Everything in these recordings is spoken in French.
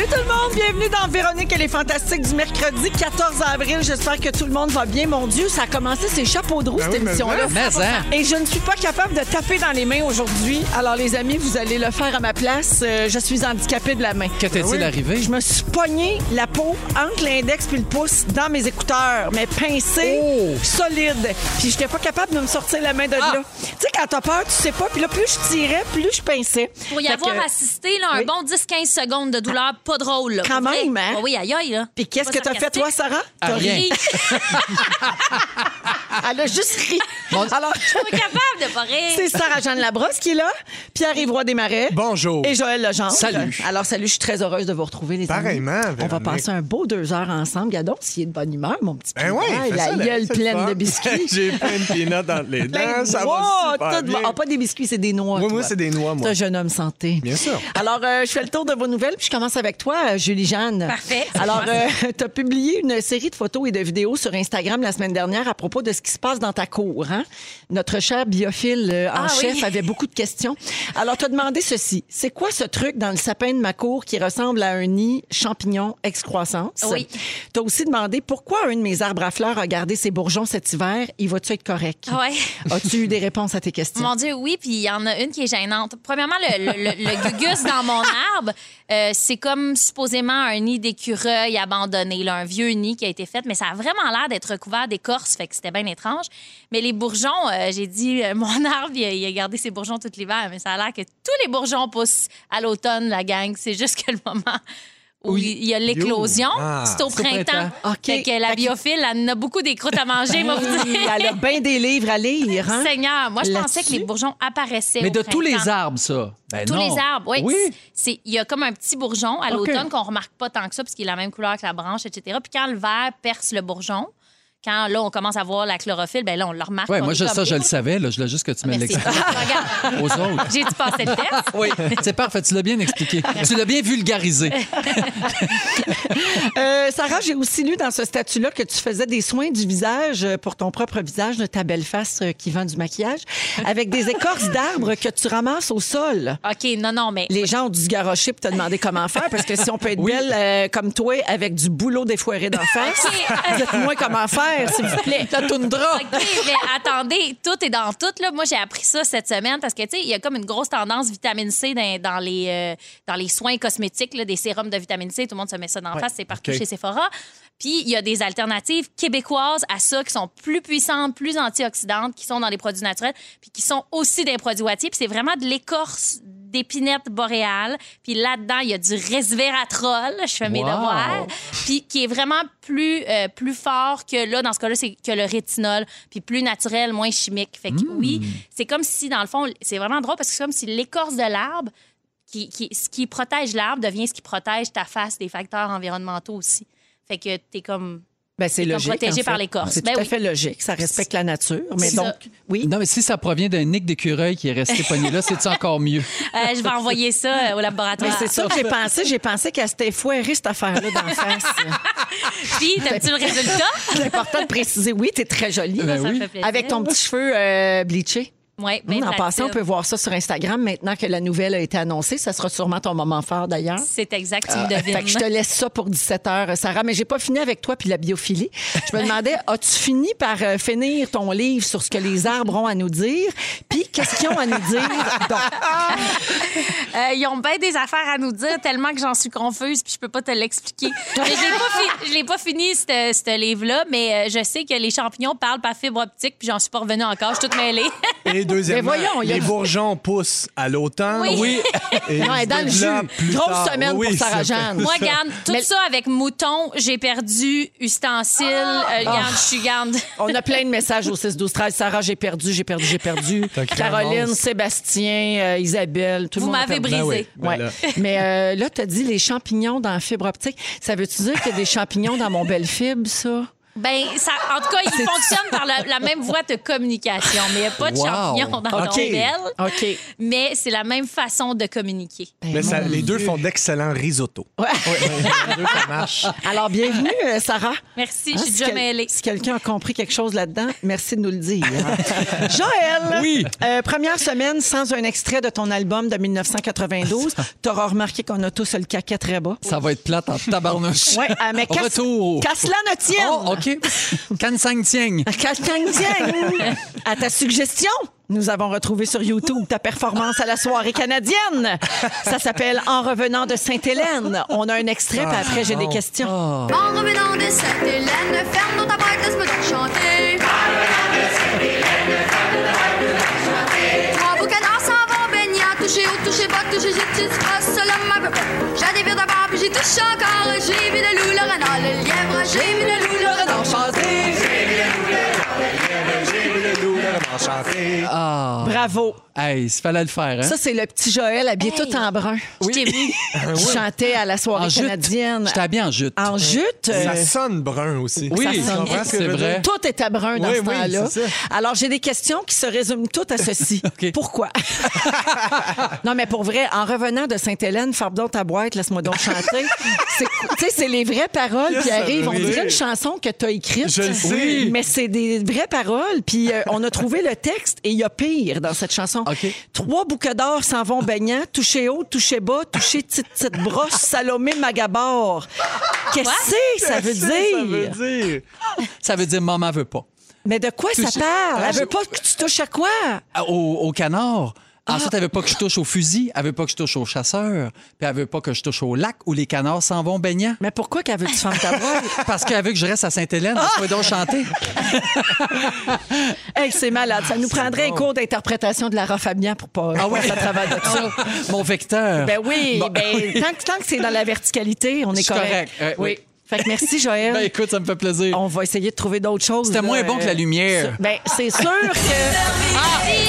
Salut tout le monde, bienvenue dans Véronique et les Fantastiques du mercredi 14 avril. J'espère que tout le monde va bien. Mon Dieu, ça a commencé ses chapeaux de roue, cette émission-là. Et je ne suis pas capable de taper dans les mains aujourd'hui. Alors les amis, vous allez le faire à ma place. Je suis handicapée de la main. Que t'est-il arrivé? Je me suis pogné la peau entre l'index puis le pouce dans mes écouteurs, mais pincé, solide. Puis j'étais pas capable de me sortir la main de là. Tu sais, quand t'as peur, tu sais pas. Puis là, plus je tirais, plus je pinçais. Pour y avoir assisté, là, un bon 10-15 secondes de douleur, pas drôle. Là, quand même, hein? Oui, aïe, aïe, là. Puis qu'est-ce que t'as fait, toi, Sarah? T'as rien. ri. Elle a juste ri. Alors, Je suis pas capable de pas rire. c'est Sarah-Jeanne Labrosse qui est là, Pierre-Yves Roy Desmarais. Bonjour. Et Joël Legendre. Salut. Alors, salut, je suis très heureuse de vous retrouver, les Pareillement, amis. On va Véronique. passer un beau 2 heures ensemble. Gadon, s'il est de bonne humeur, mon petit Ben oui, Pierre. fais La ça, gueule c'est pleine fun. de biscuits. J'ai plein de peanuts entre les Plein dents, de ça noix, va super tout bien. va. Ah, pas des biscuits, c'est des noix. Moi, toi. c'est des noix, C'est moi. un jeune homme santé. Bien sûr. Alors, je fais le tour de vos nouvelles, puis je commence avec toi, Julie-Jeanne. Parfait. Alors, tu as publié une série de photos et de vidéos sur Instagram la semaine dernière à propos de ce qui se passe dans ta cour. Hein? Notre cher biophile en chef avait beaucoup de questions. Alors, tu as demandé ceci. C'est quoi ce truc dans le sapin de ma cour qui ressemble à un nid champignon excroissance? Oui. Tu as aussi demandé pourquoi un de mes arbres à fleurs a gardé ses bourgeons cet hiver. Il va-tu être correct? Ouais. As-tu eu des réponses à tes questions? Mon Dieu, oui, puis il y en a une qui est gênante. Premièrement, le gugus dans mon arbre, c'est comme supposément un nid d'écureuil abandonné, là, un vieux nid qui a été fait, mais ça a vraiment l'air d'être recouvert d'écorce, fait que c'était bien étrange. Mais les bourgeons, j'ai dit, mon arbre, il a gardé ses bourgeons tout l'hiver, mais ça a l'air que tous les bourgeons poussent à l'automne, la gang. C'est juste que le moment où il y a l'éclosion, c'est au printemps. OK. Fait que la biophile, elle en a beaucoup des croûtes à manger, moi, vous Oui, dire. elle a bien des livres à lire. Hein? Seigneur, moi, je pensais que Là-dessus. les bourgeons apparaissaient Mais au de tous les printemps. arbres, ça. Ben Tous non. les arbres, oui. Oui. Il y a comme un petit bourgeon à OK. l'automne qu'on remarque pas tant que ça, parce qu'il est la même couleur que la branche, etc. Puis quand le vert perce le bourgeon, quand là, on commence à voir la chlorophylle, ben là, on le remarque. Ouais, on moi, est comme, ça, je le savais. Là, je voulais juste que tu me Merci. l'expliques Regarde, aux autres. j'ai-tu passé le test? Oui, c'est parfait. Tu l'as bien expliqué. Tu l'as bien vulgarisé. Sarah, j'ai aussi lu dans ce statut-là que tu faisais des soins du visage pour ton propre visage, de ta belle face qui vend du maquillage, avec des écorces d'arbres que tu ramasses au sol. OK, non, mais... Les gens ont dû se garrocher pour te demander comment faire, parce que si on peut être belle comme toi, avec du boulot défoiré d'en face, dites-moi comment faire, s'il vous plaît. La toundra. OK, mais attendez, tout est dans tout. Là. Moi, j'ai appris ça cette semaine parce que, tu sais, il y a comme une grosse tendance vitamine C dans les soins cosmétiques, là, des sérums de vitamine C. Tout le monde se met ça dans la face, c'est partout chez Sephora. Puis, il y a des alternatives québécoises à ça qui sont plus puissantes, plus antioxydantes, qui sont dans les produits naturels, puis qui sont aussi des produits Wattier. Puis, c'est vraiment de l'écorce d'épinette boréale. Puis là-dedans, il y a du resveratrol, je fais mes devoirs, puis qui est vraiment plus fort que là, dans ce cas-là, c'est que le rétinol, puis plus naturel, moins chimique. Fait que oui, c'est comme si, dans le fond, c'est vraiment drôle parce que c'est comme si l'écorce de l'arbre, ce qui protège l'arbre devient ce qui protège ta face des facteurs environnementaux aussi. Fait que t'es comme... Ben, c'est comme logique. protégé en fait. par l'écorce. C'est Ben tout à oui. fait logique. Ça respecte la nature. Mais C'est donc, ça. oui. Non, mais si ça provient d'un nick d'écureuil qui est resté pogné là, c'est encore mieux. Je vais envoyer ça au laboratoire. Mais c'est ça que j'ai pensé. J'ai pensé qu'elle s'était foirée, cette affaire-là, d'en face. Puis, t'aimes-tu le résultat? C'est important de préciser. Oui, t'es très jolie. Ben Ça oui. me fait plaisir. Avec ton petit cheveu bleaché. Oui, En passant, on peut voir ça sur Instagram maintenant que la nouvelle a été annoncée. Ça sera sûrement ton moment fort, d'ailleurs. C'est exact, tu me devines. Fait que je te laisse ça pour 17h, Sarah. Mais j'ai pas fini avec toi puis la biophilie. Je me demandais, as-tu fini par finir ton livre sur ce que les arbres ont à nous dire? Puis, qu'est-ce qu'ils ont à nous dire? Donc, Ils ont bien des affaires à nous dire tellement que j'en suis confuse puis je peux pas te l'expliquer. Mais je l'ai pas fini, ce livre-là, mais je sais que les champignons parlent par fibre optique puis j'en suis pas revenue encore. Je suis toute mêlée. Et deuxièmement, Mais voyons, il y a les du- bourgeons poussent à l'automne. Oui. Et non, elle est dans le jus. développent plus Grosse tard. semaine Oui, pour ça Sarah-Jeanne. fait Moi, ça. garde tout Mais- ça avec mouton, j'ai perdu ustensiles. Garde, je suis garde. on a plein de messages au 6-12-13. Sarah, j'ai perdu. T'as créé Caroline, un monstre. Sébastien, Isabelle, tout le Vous monde a m'avez perdu. brisé. Ben Ouais. là. Mais là, tu as dit les champignons dans la fibre optique. Ça veut-tu dire qu'il y a des champignons dans mon belle fibre, ça? En tout cas, il fonctionne par la même voie de communication, mais il n'y a pas de champignons dans l'ombelle. OK. Mais c'est la même façon de communiquer. Mais les deux font d'excellents risottos. Ouais. Les deux, ça marche. Alors, bienvenue, Sarah. Merci, Hein, je suis déjà mêlée. Si quelqu'un a compris quelque chose là-dedans, merci de nous le dire. Joël, Oui. Première semaine sans un extrait de ton album de 1992. T'auras remarqué qu'on a tous le caquet très bas. Ça va être plate en tabarnouche. Ouais, mais Retour. qu'à cela ne tienne. Oh, OK. Can sang tieng. Qu'à cela ne tienne. À ta suggestion, nous avons retrouvé sur YouTube ta performance à la soirée canadienne. Ça s'appelle En revenant de Sainte-Hélène. On a un extrait, puis après, j'ai des questions. En revenant de Sainte-Hélène, ferme dans ta boîte, laisse-moi donc chanter. Trois beaux canards s'en vont baigner, toucher haut, toucher bas, toucher j'ai cela m'a fait. J'ai des verres d'abord, puis j'y touche encore. J'ai vu le loup, le renard, le lièvre. J'ai vu le loup, le renard chanter. J'ai vu le loup, le renard chanter. Bravo. Hey, il fallait le faire, hein? Ça, c'est le petit Joël habillé tout en brun. Je t'ai vu. Qui chantait à la soirée En jute. canadienne. J'étais habillé en jute. En jute. Ça sonne brun aussi. Oui, ça sonne- c'est vrai. Tout était brun dans Oui, ce oui, temps-là. c'est ça. Alors, j'ai des questions qui se résument toutes à ceci. OK. Pourquoi? Non, mais pour vrai, en revenant de Sainte-Hélène, farbe donc ta boîte, laisse-moi donc chanter. Tu sais, c'est les vraies paroles Qu'est-ce qui que ça arrivent. veut On dirait dire? une chanson que tu as écrite. Je le sais. Oui. Mais c'est des vraies paroles. Puis on a trouvé le texte et il y a pire dans cette chanson. OK. 3 bouquets d'or s'en vont baignant, toucher haut, toucher bas, toucher petite broche, Salomé Magabord. Qu'est-ce que ça veut Ça veut dire? dire. Ça veut dire maman veut pas. Mais de quoi ça Toucher- parle? Ah, Elle veut pas que tu touches à quoi? Au canard. Ensuite, elle veut pas que je touche au fusil, elle veut pas que je touche au chasseur, puis elle veut pas que je touche au lac où les canards s'en vont baignant. Mais pourquoi qu'elle veut que tu fermes ta boîte? Parce qu'elle veut que je reste à Sainte-Hélène, je peux donc chanter. Hey, c'est malade. Ça nous prendrait un cours d'interprétation de Lara Fabian pour pas passer à travers de ça. Mon vecteur. Ben oui, Bon. tant que c'est dans la verticalité, on est Je suis correct. correct, Oui. oui. Fait que merci, Joël. Ben écoute, ça me fait plaisir. On va essayer de trouver d'autres choses. C'était là. moins bon que la lumière. Ben, c'est sûr que...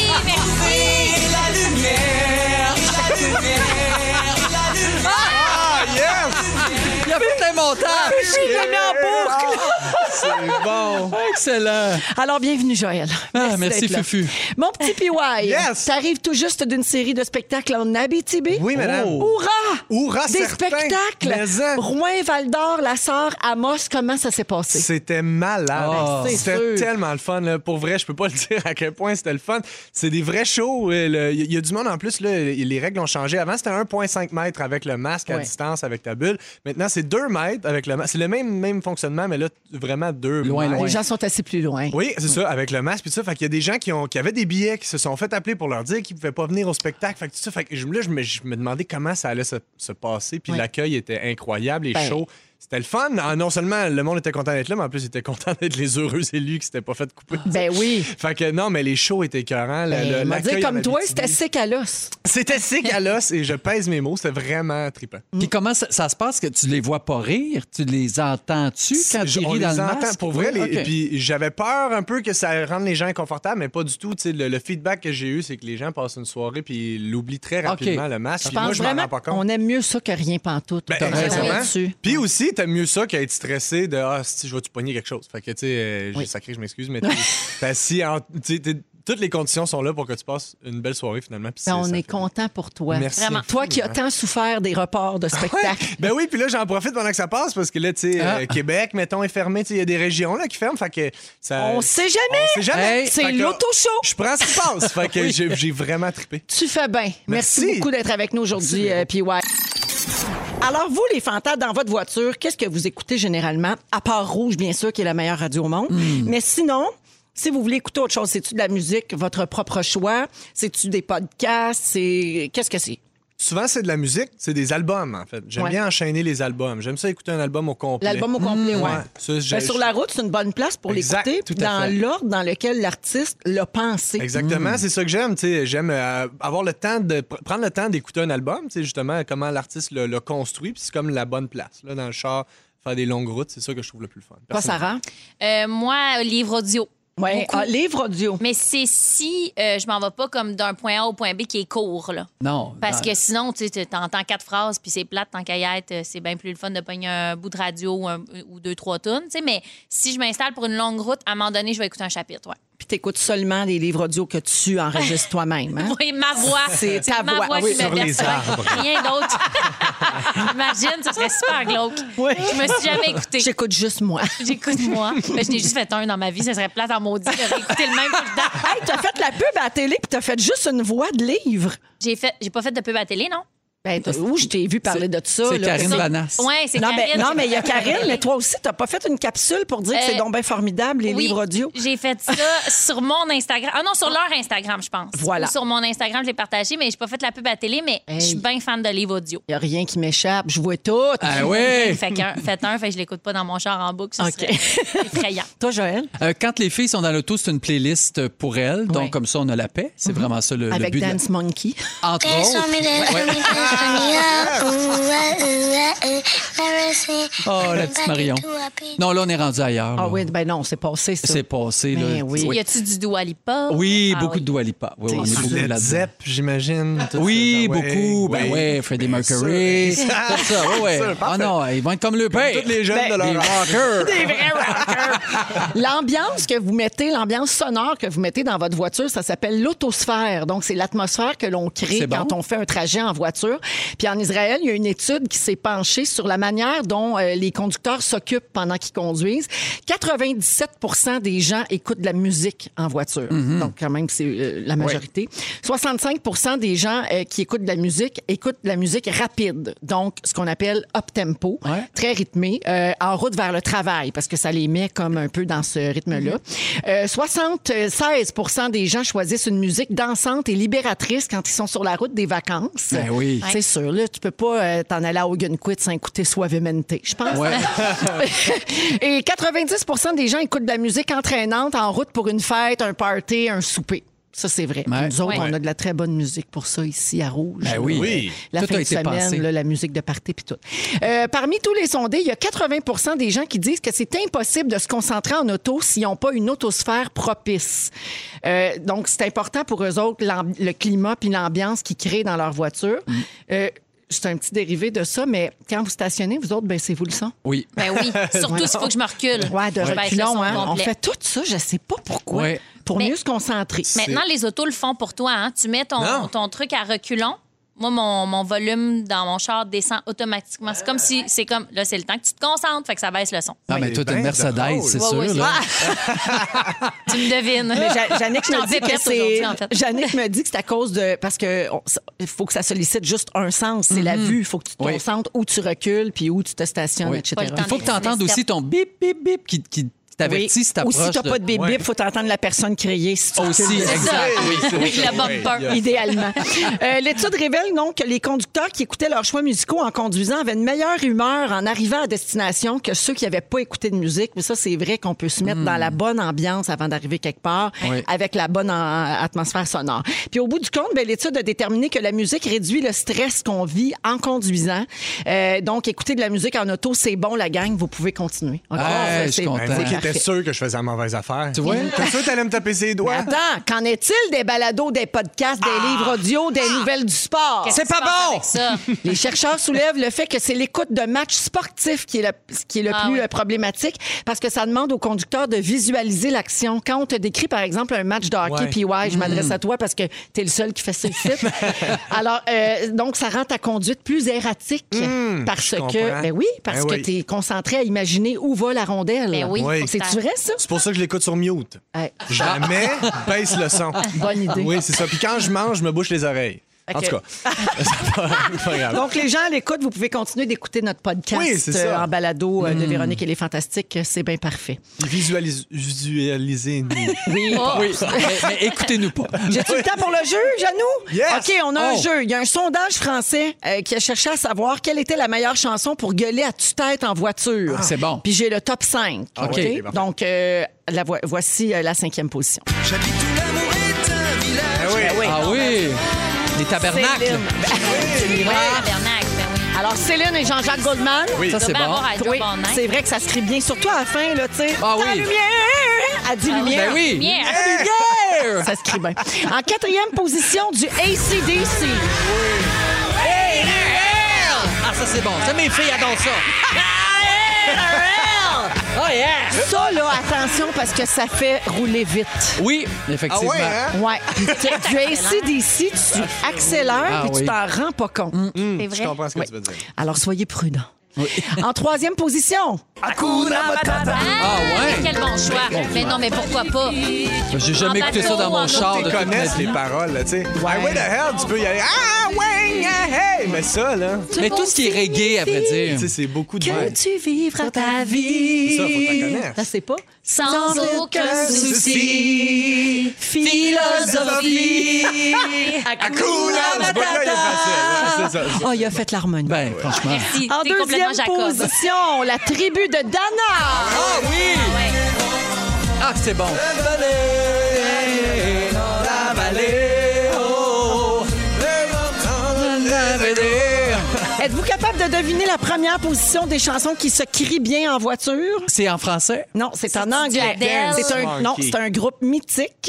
Ah, yes! Il a fait un montage. Je l'ai mis en boucle. C'est bon. Excellent. Alors, bienvenue, Joël. Merci, d'être là. Fufu. Mon petit PY, Yes. t'arrives tout juste d'une série de spectacles en Abitibi. Oui, madame. Hourra! Hourra, Des certain. spectacles. Mais en- Rouen, Val-d'Or, La Sarre, Amos, comment ça s'est passé? C'était malade. Ah. C'est C'était sûr. tellement le fun. Là. Pour vrai, je peux pas le dire à quel point c'était le fun. C'est des vrais shows. Il y a du monde en plus. Là, les règles ont changé. Avant, c'était 1,5 mètres avec le masque à Ouais. distance avec ta bulle. Maintenant, c'est 2 mètres avec le masque. C'est le même fonctionnement, mais là, vraiment 2 Loin, mètres. Les gens sont assis plus loin. Oui, c'est ça, avec le masque puis tout ça. Fait qu'il y a des gens qui avaient des billets, qui se sont fait appeler pour leur dire qu'ils pouvaient pas venir au spectacle. Fait que tout ça, fait que là, je me demandais comment ça allait se passer. Puis Ouais. l'accueil était incroyable, les Ben. shows. C'était le fun. Ah, non seulement le monde était content d'être là, mais en plus, il était content d'être les heureux élus qui s'étaient pas fait couper. Ben oui. Fait que non, mais les shows étaient écœurants. Ben, m'a dit L'accueil comme en toi, Abitibi. c'était sec à l'os. C'était sick à l'os et je pèse mes mots. C'était vraiment trippant. Puis comment ça se passe que tu les vois pas rire? Tu les entends-tu quand ils On rient les dans le entend masque? pour vrai. Oui, Et OK. puis j'avais peur un peu que ça rende les gens inconfortables, mais pas du tout. Tu sais, le feedback que j'ai eu, c'est que les gens passent une soirée puis ils l'oublient très rapidement, le masque. Je Puis moi, pense je m'en vraiment rends pas compte. qu'on aime mieux ça que rien pantoute. Ben, T'as raison exactement. là-dessus. Puis aussi, t'aimes mieux ça qu'être stressé de si je vais te pogner quelque chose. Fait que tu sais, j'ai sacré, je m'excuse, mais t'es assis toutes les conditions sont là pour que tu passes une belle soirée finalement. Puis Ben, on ça est fait- content pour toi. Merci. Vraiment. Toi qui as tant souffert des reports de spectacles. Ben oui, puis là, j'en profite pendant que ça passe parce que là, tu sais, Québec, mettons, est fermé. Tu sais, il y a des régions là, qui ferment. Fait que ça. On sait jamais. On sait jamais. Hey, C'est Fait que l'auto-show. Je prends ce qui passe. Fait que j'ai vraiment trippé. Tu fais bien. Merci Merci. beaucoup d'être avec nous aujourd'hui, PY. Alors, vous, les fantas, dans votre voiture, qu'est-ce que vous écoutez généralement? À part Rouge, bien sûr, qui est la meilleure radio au monde. Mais sinon, si vous voulez écouter autre chose, c'est-tu de la musique, votre propre choix? C'est-tu des podcasts? Qu'est-ce que c'est? Souvent, c'est de la musique, c'est des albums, en fait. J'aime Ouais. bien enchaîner les albums. J'aime ça écouter un album au complet. L'album au complet, ouais. Ça, Ben, sur la route, c'est une bonne place pour Exact, l'écouter, tout à dans fait. l'ordre dans lequel l'artiste l'a pensé. Exactement, c'est ça que j'aime. Tu sais, j'aime avoir le temps de prendre le temps d'écouter un album, tu sais, justement, comment l'artiste l'a construit. Puis c'est comme la bonne place. Là, dans le char, faire des longues routes, c'est ça que je trouve le plus fun. Pas Sarah? Moi, livre audio. Ouais. Beaucoup. Livre audio. Mais c'est si je m'en vais pas comme d'un point A au point B qui est court, là. Non. Parce que sinon, tu entends 4 phrases, puis c'est plate, tant qu'à y être, c'est bien plus le fun de pogner un bout de radio ou 2-3 tunes. Mais si je m'installe pour une longue route, à un moment donné, je vais écouter un chapitre, ouais. Puis t'écoutes seulement des livres audio que tu enregistres toi-même. Hein? Oui, ma voix. C'est ta ma voix. voix Oui, qui sur me les verse. arbres. Rien d'autre. Imagine, ça serait super glauque. Oui. Je me suis jamais écoutée. J'écoute juste moi. J'écoute moi. Ben, je n'ai juste fait un dans ma vie. Ça serait plate en maudit. J'aurais écouté le même tout le temps. Hey, t'as fait la pub à la télé puis t'as fait juste une voix de livre. J'ai pas fait de pub à télé, non? Ben, où je t'ai vu parler de ça? C'est là. Karine Vanasse. Oui, c'est Non, Karine. non, mais il y a Karine, mais toi aussi, t'as pas fait une capsule pour dire que c'est donc bien formidable, les livres audio? J'ai fait ça sur mon Instagram. Ah non, sur leur Instagram, je pense. Voilà. Ou sur mon Instagram, je l'ai partagé, mais j'ai pas fait la pub à la télé, mais je suis bien fan de livres audio. Il n'y a rien qui m'échappe. Je vois tout. Ah oui! Faites un, je l'écoute pas dans mon char en boucle. Ça OK. serait effrayant. Toi, Joël? Quand les filles sont dans l'auto, c'est une playlist pour elles. Donc, comme ça, on a la paix. C'est vraiment ça le Avec but. Dance Monkey. Entre autres. Oh, la petite Marion. Non, là, on est rendu ailleurs. Ah là. oui, ben non, c'est passé, ça. C'est passé. Ben Là. oui. Y a-tu du Dua Lipa? Oui, Ah beaucoup oui. de Dua Lipa. Oui, on est beaucoup Led là-dedans. Zepp, j'imagine. tout Oui, ça. Ouais, beaucoup. Ben ouais. ouais, Freddie Mercury. Sûr. Tout ça, ouais. Sûr, parfait. Ah non, ils vont être comme le père. Tous les jeunes de leur Les âge. rockers. Des vrais rockers. L'ambiance que vous mettez, l'ambiance sonore que vous mettez dans votre voiture, ça s'appelle l'autosphère. Donc, c'est l'atmosphère que l'on crée C'est bon. quand on fait un trajet en voiture. Puis en Israël, il y a une étude qui s'est penchée sur la manière dont les conducteurs s'occupent pendant qu'ils conduisent. 97% des gens écoutent de la musique en voiture. Donc, quand même, c'est la majorité. 65% des gens qui écoutent de la musique écoutent de la musique rapide. Donc, ce qu'on appelle up-tempo, Ouais. très rythmé, en route vers le travail, parce que ça les met comme un peu dans ce rythme-là. 76% des gens choisissent une musique dansante et libératrice quand ils sont sur la route des vacances. Ben oui. C'est sûr, là, tu peux pas t'en aller à Ogunquit sans écouter Suavemente, je pense. Ouais. Et 90% des gens écoutent de la musique entraînante en route pour une fête, un party, un souper. Ça, c'est vrai. Ouais. Nous autres, Ouais. on a de la très bonne musique pour ça ici à Rouge. Ben oui. Oui. La Tout fin a de été semaine, pensé. là, la musique de party puis tout. Parmi tous les sondés, il y a 80% des gens qui disent que c'est impossible de se concentrer en auto s'ils n'ont pas une autosphère propice. Donc, c'est important pour eux autres, le climat puis l'ambiance qu'ils créent dans leur voiture. C'est un petit dérivé de ça, mais quand vous stationnez, vous autres, baissez-vous le son. Oui. Ben oui. Surtout s'il faut que je me recule. Ouais, de Je baisse le reculons, son hein. On complet. fait tout ça, je sais pas pourquoi. Ouais. Pour Mais- mieux se concentrer. Maintenant, les autos le font pour toi. Hein? Tu mets Non. ton truc à reculons. Moi, mon volume dans mon char descend automatiquement. C'est comme si, là, c'est le temps que tu te concentres, fait que ça baisse le son. Non, mais c'est toi, t'es bien une Mercedes, drôle. c'est Ouais, sûr. ouais, là. Tu me devines. Mais Jannick Je suis en me dit que pépette c'est. aujourd'hui, en fait. Jannick me dit que c'est à cause de. Parce que il faut que ça sollicite juste un sens, c'est la vue. Il faut que tu te Oui. concentres où tu recules puis où tu te stationnes, Oui. etc. Pas le temps Il faut que tu entendes aussi ton bip, bip, bip qui t'avertit si Ou t'approches. si t'as pas de bip-bip, il faut t'entendre la personne crier. Si tu Aussi, recules. C'est ça. exact. Avec le bumper. Idéalement. L'étude révèle donc que les conducteurs qui écoutaient leurs choix musicaux en conduisant avaient une meilleure humeur en arrivant à destination que ceux qui n'avaient pas écouté de musique. Mais ça, c'est vrai qu'on peut se mettre dans la bonne ambiance avant d'arriver quelque part Oui. avec la bonne atmosphère sonore. Puis au bout du compte, ben, l'étude a déterminé que la musique réduit le stress qu'on vit en conduisant. Donc, écouter de la musique en auto, c'est bon, la gang. Vous pouvez continuer. OK? Ouais, je suis content. Ben, moi qui parfait. étais sûr que je faisais la mauvaise affaire. Tu vois? T'es sûr que t'allais me taper ses doigts? Attends, qu'en est-il des balados, des podcasts, des livres audio, des nouvelles du sport? Qu'est-ce qui pas se passe bon! avec ça? Les chercheurs soulèvent le fait que c'est l'écoute de matchs sportifs qui est le Ah plus oui. problématique parce que ça demande aux conducteurs de visualiser l'action. Quand on te décrit, par exemple, un match de hockey, Ouais. puis je m'adresse à toi parce que t'es le seul qui fait ça ici. Alors, donc, ça rend ta conduite plus erratique parce je que, comprends. ben oui, parce Ben que oui. t'es concentré à imaginer où va la rondelle. Ben oui. Oui. C'est-tu vrai, ça? C'est pour ça que je l'écoute sur mute. Hey, Jamais baisse le son. bonne idée. Oui, c'est ça. Puis quand je mange, je me bouche les oreilles. En Ok. tout cas, c'est pas grave. Donc, les gens à l'écoute, vous pouvez continuer d'écouter notre podcast Oui, c'est ça. en balado de Véronique et les Fantastiques. C'est bien parfait. Visualisez-nous. Oui. Oh. Oui, mais écoutez-nous pas. J'ai-tu le temps pour le jeu, Janou? Yes. OK, on a un Oh. jeu. Il y a un sondage français qui a cherché à savoir quelle était la meilleure chanson pour gueuler à tue-tête en voiture. C'est bon. Puis j'ai le top 5. Ah, OK? OK, parfait. Donc, voici la 5e position. Ah oui. oui. Ah oui! Les tabernacles. Céline. Ouais, tabernacle, ben oui. Alors, Céline et Jean-Jacques Goldman. Oui. Ça, Ça c'est doit bon. avoir à Oui, Joe Bonnet. c'est vrai que ça se crie bien, surtout à la fin, là, tu sais. Ah oui. Ta lumière Elle dit lumière. Ben oui. Lumière. Lumière! Ça se crie bien. En 4e position, du AC/DC. Ah, ça, c'est bon. Ça, mes filles adorent ça. Oh, yeah! Ça, là, attention, parce que ça fait rouler vite. Oui, effectivement. Ah ouais, hein? Ouais. Du AC/DC, tu accélères Ah puis tu oui. t'en rends pas compte. C'est Je vrai. comprends ce que tu veux dire. Alors, soyez prudents. En 3e position, Ah ouais? Quel bon choix. Mais non, mais pourquoi pas? J'ai jamais écouté ça dans mon char Tu de toute ma connaisses vie. les paroles, là, tu sais. Highway to Hell, tu peux y aller. Ah, ouais, hey! Mais ça, là, Mais tout ce qui est reggae, à vrai dire. tu sais, c'est beaucoup de que tu vivras ta vie. Ça, faut que tu la connaisses. Ça, c'est pas. Sans aucun souci, philosophie. Hakuna Matata. Là, il est facile. C'est ça. Oh, il a fait l'harmonie. Ben, franchement. Merci. En T'es complètement 2e Jacob. position, la tribu de Dana. Ah oui! Ah, c'est bon. Êtes-vous capable de deviner la première position des chansons qui se crient bien en voiture? C'est en français? Non, c'est en anglais. Adele. C'est un groupe mythique.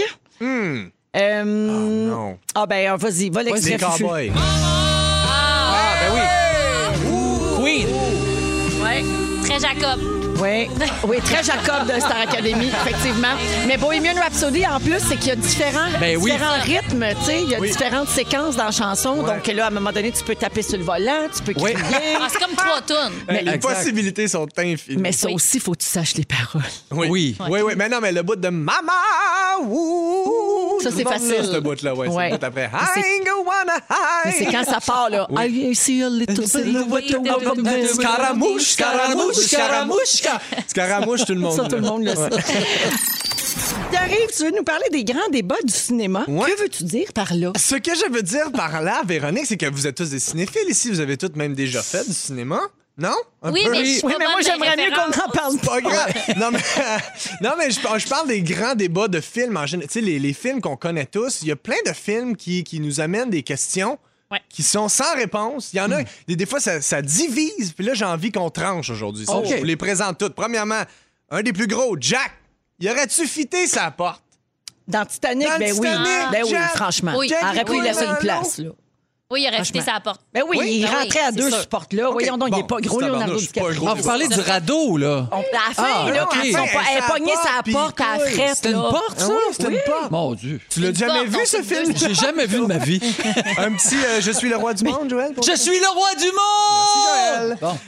Non. Ah ben, vas-y, va Des l'extrait. Fufu. cowboys. Ah, ben oui. Queen. Ouais. Très Jacob. Oui, oui, très Jacob de Star Academy, effectivement. Mais Bohemian Rhapsody, en plus, c'est qu'il y a différents rythmes, tu sais, il y a différentes séquences dans la chanson. Ouais. Donc là, à un moment donné, tu peux taper sur le volant, tu peux crier. Ah, c'est comme 3 tonnes. Les exact. possibilités sont infinies. Mais ça aussi, il faut que tu saches les paroles. Oui. Oui. Mais non, mais le bout de Mama, ouh, Ça, c'est tout le monde facile. l'a, ce bout-là, ouais. Ouais. C'est le bout après. c'est- I ain't gonna wanna Mais c'est hide. quand ça part, là. I see a little silhouette of a man. Scaramouche, Scaramouche, Scaramouche. Scaramouche, tout le monde. Ça, tout le monde le sait. T'arrives, tu veux nous parler des grands débats du cinéma. Ouais. Que veux-tu dire par là? Ce que je veux dire par là, Véronique, c'est que vous êtes tous des cinéphiles ici. Vous avez tous même déjà fait du cinéma. Non? Un Oui, peu? mais je suis Oui, pas mais moi, bonne j'aimerais des mieux qu'on références. en parle Pas grave. Non, mais je parle des grands débats de films en général. Tu sais, les films qu'on connaît tous, il y a plein de films qui nous amènent des questions Ouais. qui sont sans réponse. Il y en a, des fois, ça divise. Puis là, j'ai envie qu'on tranche aujourd'hui. Ça, OK. Je vous les présente toutes. Premièrement, un des plus gros, Jack. Y aurait-tu fité sa porte? Dans Titanic, Dans ben oui. Titanic, Ben oui, Jack. franchement. Oui. Il aurait pu Oui, laisser oui, une place, là. Oui, il aurait fité sa porte. Ben oui, il ben rentrait à oui, deux c'est sur sûr. ce porte-là. OK, Voyons donc, il bon, n'est pas gros, c'est Leonardo tabarnouche, c'est pas un DiCaprio. gros Ah, vous parlez du radeau, là. À la fin, Ah, là, OK. quand ils sont pas- elle est pognée sa puis porte à la couille. frette, C'était une là. porte, ça? Ah oui, c'était une porte. Mon Dieu. Tu l'as Une jamais porte, vu, on ce sait film? deux. J'ai jamais vu de ma vie. Un petit Je suis le roi du monde, Joël? pour Je toi? suis le roi du monde! Joël. Bon.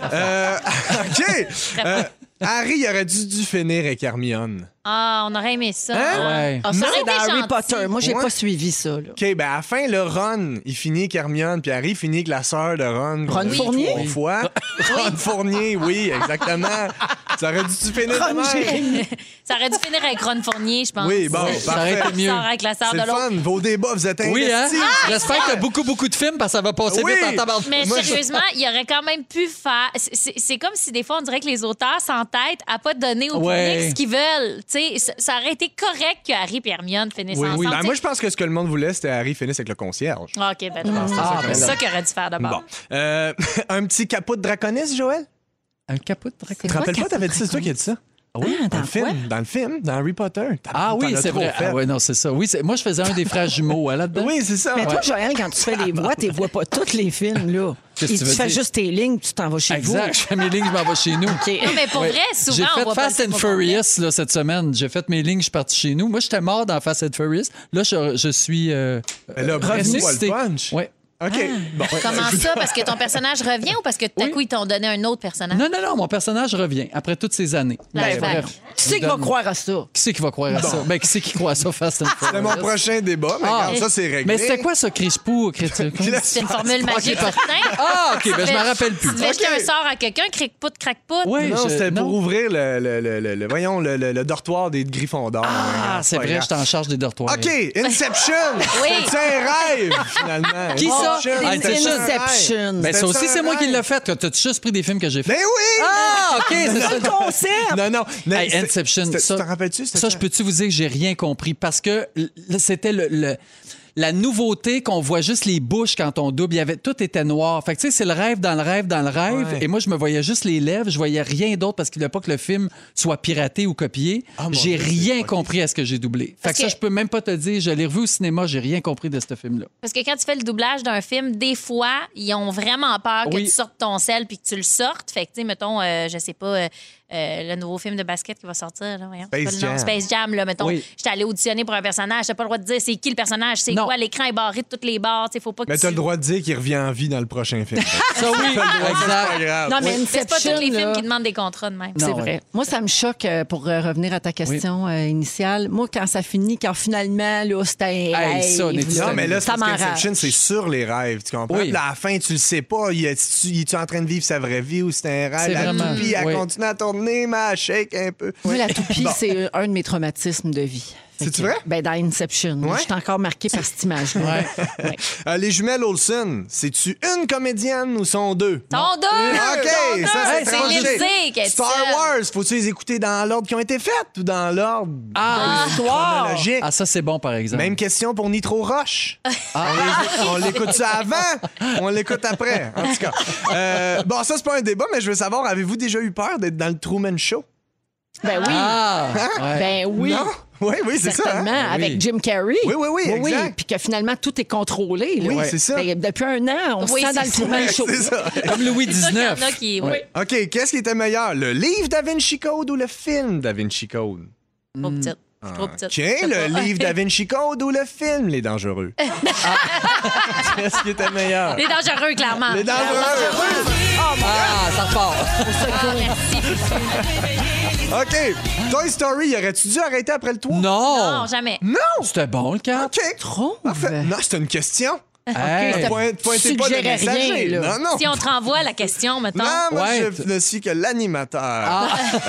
OK. Harry, il aurait dû finir avec Hermione. Ah, on aurait aimé ça. Hein? Ouais. Ah, ça, Non. c'est dans Harry Gentil. Potter. Moi, j'ai Ouais. pas suivi ça, là. OK, ben à la fin, le Ron, il finit avec Hermione, puis Harry finit avec la sœur de Ron. qu'on Ron a vu Fournier? 3 fois. Ron Fournier, oui, exactement. Ça aurait dû finir de Ron même. Jérémy. Ça aurait dû finir avec Ron Fournier, je pense. Oui, bon, Ça aurait parfait. été mieux. Sort avec la sœur C'est de le l'autre. fun. Vos débats, vous êtes Oui, hein? investis. J'espère que t'as beaucoup de films parce que ça va passer Oui. vite en tabarnak. Mais Moi, sérieusement, il aurait quand même pu faire. C'est comme si des fois, on dirait que les auteurs s'entêtent à pas donner au Ouais. public ce qu'ils veulent. Tu sais, ça aurait été correct que Harry et Hermione finissent Oui, ensemble. oui. Ben, tu sais. moi, je pense que ce que le monde voulait, c'était Harry finisse avec le concierge. Ah, OK, ben, ben c'est là. ça qu'il aurait dû faire d'abord. Bon. Un petit capot de draconiste, Joël? Un capot de dragon. Tu te rappelles pas, t'avais dit ça, c'est toi qui as dit ça? Oui, Dans le film, dans Harry Potter. Ah oui, T'en as c'est trop vrai. fait. Ah ouais, non, c'est ça. Oui, moi, je faisais un des frères jumeaux là-dedans. Oui, c'est ça. Mais toi, Ouais. Joël, quand tu fais les voix, tu vois pas tous les films, là. Qu'est-ce que Et tu tu veux fais dire? juste tes lignes, tu t'en vas chez Exact. Je fais mes lignes, je m'en vais chez nous. vous. OK. Non, mais pour Ouais. vrai, souvent, J'ai on fait voit pas Fast le and film Furious là, cette semaine. J'ai fait mes lignes, je suis parti chez nous. Moi, j'étais mort dans Fast and Furious. Là, je suis Mais là, revenu. pas le punch. Ouais. OK. Bon. Comment ça? Parce que ton personnage revient ou parce que tout à Oui. coup, ils t'ont donné un autre personnage? Non, mon personnage revient après toutes ces années. Flashback. bref. Qui c'est qui va croire à ça? Qui c'est qui va croire à ça? Ben, qui c'est qui croit à ça, Fast and Furious? C'était mon prochain débat, mais Ah. regarde, ça, c'est réglé. Mais c'était quoi ça, Crispou? Crispou? C'est une formule magique, certain. Ah, OK, ben je m'en rappelle plus. Tu devais jeter OK. un sort à quelqu'un, cric-pout, crac-pout. Ouais, Non, c'était non. pour ouvrir le dortoir des Griffondors. Ah, c'est pas vrai, grave. j'étais en charge des dortoirs. OK, Inception! Oui. C'est un rêve, finalement. Qui ça? Inception. Ah, C'était Inception. un rêve. Inception. Ben, ça aussi, un c'est moi qui rêve. l'ai fait. T'as juste pris des films que j'ai fait. Ben oui! Ah, OK, c'est ça. Le concept! Non. mais Hey, c'était- Inception, c'était- ça, Tu t'en rappelles-tu? ça, je peux-tu vous dire que j'ai rien compris parce que c'était la nouveauté qu'on voit juste les bouches quand on double. Tout était noir. Fait que, tu sais, c'est le rêve dans le rêve dans le rêve. Ouais. Et moi, je me voyais juste les lèvres. Je voyais rien d'autre parce qu'il ne voulait pas que le film soit piraté ou copié. J'ai rien compris à ce que j'ai doublé. Fait que ça, je peux même pas te dire. Je l'ai revu au cinéma, j'ai rien compris de ce film-là. Parce que quand tu fais le doublage d'un film, des fois, ils ont vraiment peur que tu sortes ton sel puis que tu le sortes. Fait que, tu sais, mettons, je sais pas, le nouveau film de basket qui va sortir, là, voyons, Space Jam, là, mettons. J'étais allée auditionner pour un personnage. J'ai pas le droit de dire c'est qui le personnage, c'est quoi, l'écran est barré de toutes les barres. Faut pas que mais t'as le droit de dire qu'il revient en vie dans le prochain film. Ça, oui, Non, mais c'est pas tous les là, films qui demandent des contrats de même. C'est vrai. Moi, ça me choque, pour revenir à ta question initiale. Moi, quand ça finit, quand finalement, là, c'était un rêve, non, mais là, c'est ça parce m'enrage. qu'Inception, c'est sur les rêves. Tu comprends? Puis là, à la fin, tu le sais pas. Il est-tu en train de vivre sa vraie vie ou c'est un rêve? C'est La vraiment... toupie, elle continue à tourner, mais elle shake un peu. Moi, la toupie, c'est un de mes traumatismes de vie. C'est-tu vrai? Ben, dans Inception. Ouais. Je suis encore marquée par cette image-là. Ouais. Les jumelles Olsen, c'est-tu une comédienne ou sont deux? Sont deux! OK, ça, c'est c'est tranché. Lindsay qui est Star seule. Wars, faut-tu les écouter dans l'ordre qui ont été faites ou dans l'ordre chronologique? Ah, ça, c'est bon, par exemple. Même question pour Nitro Roche. On l'écoute ça avant, on l'écoute après. En tout cas. Bon, ça, c'est pas un débat, mais je veux savoir, avez-vous déjà eu peur d'être dans le Truman Show? Ben oui. Ben oui. Non? Oui, c'est ça. Certainement, Hein? avec Jim Carrey. Oui, exact. Puis que finalement, tout est contrôlé. Là. Oui, c'est ça. Ben, depuis un an, on se sent dans le Truman Show. C'est ça. Comme Louis C'est ça qu'il y en a XIX. qui... OK, qu'est-ce qui était meilleur, le livre Da Vinci Code ou le film Da Vinci Code? Trop petite. Je suis trop petite. Tiens, Je sais le pas. livre Da Vinci Code ou le film Les Dangereux? Qu'est-ce qui était meilleur? Les dangereux, clairement. Les Dangereux! Ah, ça repart. OK. Toy Story, aurais-tu dû arrêter après le 3? Non, Non. jamais. Non! C'était bon, le 4. OK. Trop. Parfait. Non, c'était une question. Hey. c'était- Pointez pas le suggérais messager. rien, là. Non. Si on te renvoie la question, mettons. Non, moi, Ouais. je ne suis que l'animateur.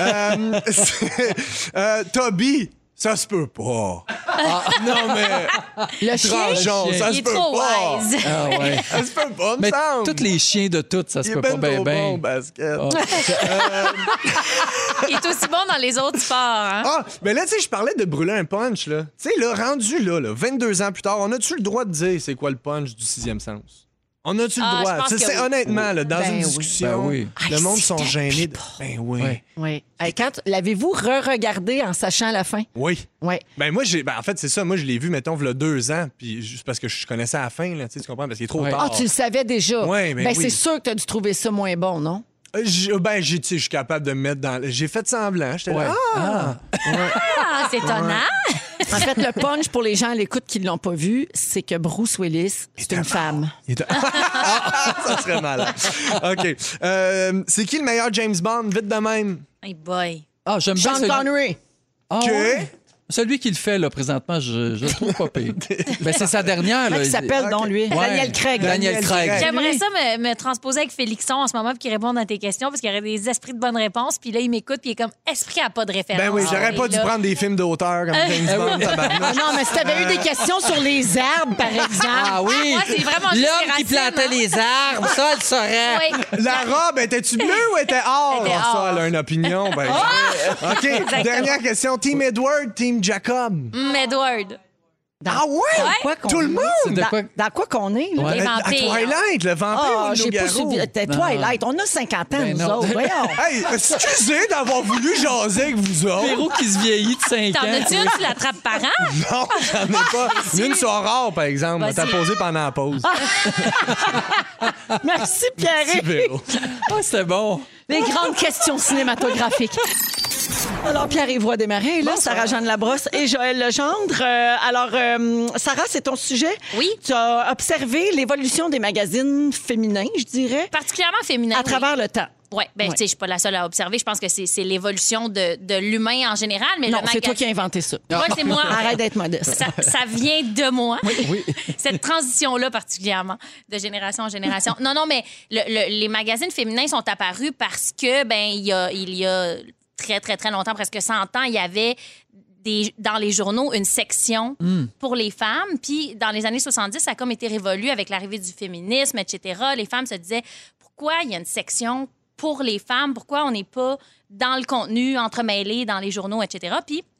Toby, ça se peut pas. Non, mais... Le chien. Tranchons, ça Il se est peut trop pas. wise. Ah, ouais. Ça se peut pas, me Mais semble. tous les chiens de toutes, ça se Il peut est pas ben bien, trop bon au bien. basket. Il est aussi bon dans les autres sports. Hein? Ah, mais là, tu sais, je parlais de brûler un punch, là. Tu sais, là, rendu là, 22 ans plus tard, on a-tu le droit de dire c'est quoi le punch du sixième sens? On a-tu le Ah, droit? je pense Tu sais, que c'est oui. honnêtement, là, dans Ben une oui. discussion, Ben oui. le monde sont c'était gênés. pas. Ben oui. Ouais. Oui. Hey, l'avez-vous re-regardé en sachant la fin? Oui. Oui. Ben moi, en fait, c'est ça. Moi, je l'ai vu, mettons, il y a 2 ans, puis juste parce que je connaissais la fin, là, tu comprends? Parce qu'il est trop Ouais. tard. Ah, tu le savais déjà? Ouais, ben oui. c'est sûr que tu as dû trouver ça moins bon, non? Tu sais, je suis capable de me mettre dans... J'ai fait semblant. J'étais là, Ah, c'est étonnant. En fait, le punch pour les gens à l'écoute qui ne l'ont pas vu, c'est que Bruce Willis, c'est une femme. ça serait malade. OK. C'est qui le meilleur James Bond? Vite de même. Hey boy. Ah, j'aime bien Sean celui... Connery. Ah, OK. ouais. Celui qui le fait, là, présentement, je le trouve pas pire. Ben, c'est sa dernière. Comment Là. il s'appelle, donc, lui? Ouais. Daniel Craig. Daniel Craig. J'aimerais ça me transposer avec Félixon en ce moment pour qu'il réponde à tes questions parce qu'il y aurait des esprits de bonnes réponses. Puis là, il m'écoute puis il est comme esprit à pas de référence. Ben oui, j'aurais pas dû Là. prendre des films d'auteur comme James Bond. tabarnak. Ah non, mais si t'avais eu des questions sur les arbres, par exemple. Ah oui! moi, c'est vraiment juste L'homme les qui racines, plantait hein. les arbres, ça, elle le saurait. Oui. La robe, était-tu bleue ou était or? Elle était Ah, ça, or. elle a une opinion. Ben, OK, dernière question. Team Edward, Team Jacob. Edward. Ah ouais? Quoi qu'on Tout le est? monde? C'est de quoi- Dans quoi qu'on est, là? Ouais. Les À vampires. Twilight, le vampire Ah, ou le j'ai pas loup-garou? suivi. T'es Twilight. On a 50 ans, Ben nous non. autres. Voyons. Hey, excusez d'avoir voulu jaser avec vous autres. Héros qui se vieillit de 5 T'en ans. as-tu une, tu l'attrapes par an? Non, j'en ai pas. Une sont rares, par exemple. Vas-y. T'as posé pendant la pause. Merci, Pierre. Petit Véro. Ah, c'était bon. Les grandes questions cinématographiques. Alors, Pierre-Yves Roy Desmarais, là, Sarah-Jeanne Labrosse et Joël Legendre. Sarah, c'est ton sujet. Oui. Tu as observé l'évolution des magazines féminins, je dirais, Particulièrement féminin. à travers le temps. Oui, ben, Ouais. tu sais, je suis pas la seule à observer. Je pense que c'est l'évolution de l'humain en général. Mais Non, le c'est toi qui as inventé ça. Ouais, c'est moi. Arrête d'être modeste. Ça vient de moi. Oui. Cette transition-là, particulièrement, de génération en génération. Non, mais les magazines féminins sont apparus parce que, ben, il y a très, très, très longtemps, presque 100 ans, il y avait dans les journaux une section pour les femmes. Puis, dans les années 70, ça a comme été révolu avec l'arrivée du féminisme, etc. Les femmes se disaient, pourquoi il y a une section pour les femmes? Pourquoi on n'est pas dans le contenu entremêlé dans les journaux, etc.? Puis,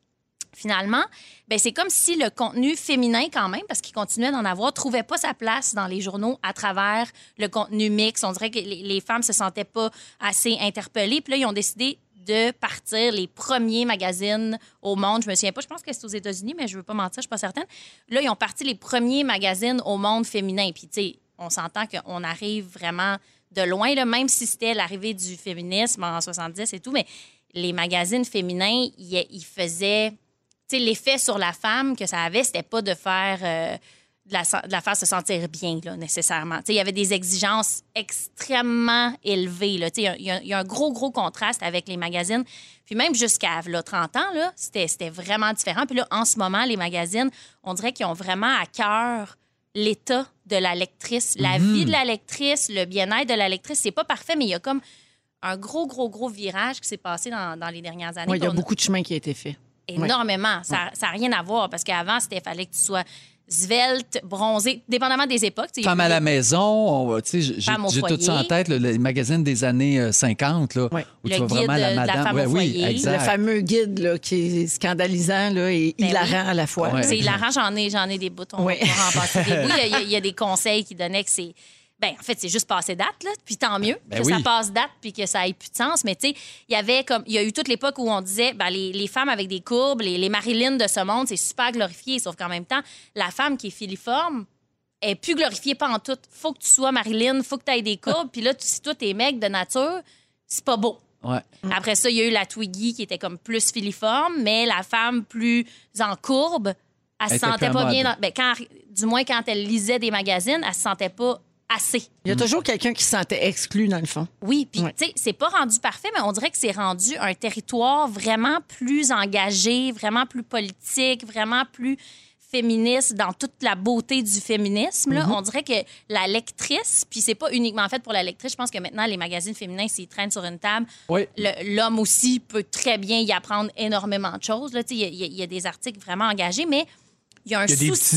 finalement, ben c'est comme si le contenu féminin, quand même, parce qu'il continuait d'en avoir, trouvait pas sa place dans les journaux à travers le contenu mix. On dirait que les femmes se sentaient pas assez interpellées. Puis là, ils ont décidé de partir les premiers magazines au monde. Je me souviens pas, je pense que c'est aux États-Unis, mais je veux pas mentir, je suis pas certaine. Là, ils ont parti les premiers magazines au monde féminin. Puis, tu sais, on s'entend qu'on arrive vraiment de loin, là, même si c'était l'arrivée du féminisme en 70 et tout, mais les magazines féminins, ils faisaient... Tu sais, l'effet sur la femme que ça avait, c'était pas de faire... de la faire se sentir bien, là, nécessairement. Il y avait des exigences extrêmement élevées. Il y a un gros contraste avec les magazines. Puis même jusqu'à là, 30 ans, là, c'était vraiment différent. Puis là, en ce moment, les magazines, on dirait qu'ils ont vraiment à cœur l'état de la lectrice, la vie de la lectrice, le bien-être de la lectrice. C'est pas parfait, mais il y a comme un gros virage qui s'est passé dans les dernières années. Oui, il y a beaucoup de chemin qui a été fait. Énormément. Oui. Ça n'a rien à voir, parce qu'avant, fallait que tu sois svelte, bronzée, dépendamment des époques. Femme à la maison, j'ai tout ça en tête, les magazines des années 50, là, où le tu vois guide vraiment la madame. De la femme au foyer. Exact. Le fameux guide là, qui est scandalisant là, et hilarant à la fois. Ouais. C'est hilarant, j'en ai des bouts. On va en passer des bouts. Il y a des conseils qui donnaient que c'est... Ben, en fait, c'est juste passé date, là, puis tant mieux que ça passe date puis que ça ait plus de sens. Mais tu sais, il y a eu toute l'époque où on disait, ben, les femmes avec des courbes, les Marilyn de ce monde, c'est super glorifié. Sauf qu'en même temps, la femme qui est filiforme est plus glorifiée pas en tout. Faut que tu sois Marilyn, faut que tu aies des courbes. Puis là, si toi, t'es mec de nature, c'est pas beau. Ouais. Après ça, il y a eu la Twiggy qui était comme plus filiforme, mais la femme plus en courbe, elle se sentait pas bien. Du moins, quand elle lisait des magazines, elle se sentait pas assez. Il y a toujours quelqu'un qui se sentait exclu, dans le fond. Oui, puis tu sais, c'est pas rendu parfait, mais on dirait que c'est rendu un territoire vraiment plus engagé, vraiment plus politique, vraiment plus féministe dans toute la beauté du féminisme. Là. On dirait que la lectrice, puis c'est pas uniquement fait pour la lectrice, je pense que maintenant, les magazines féminins, s'ils traînent sur une table, l'homme aussi peut très bien y apprendre énormément de choses. Il y a des articles vraiment engagés, mais il y a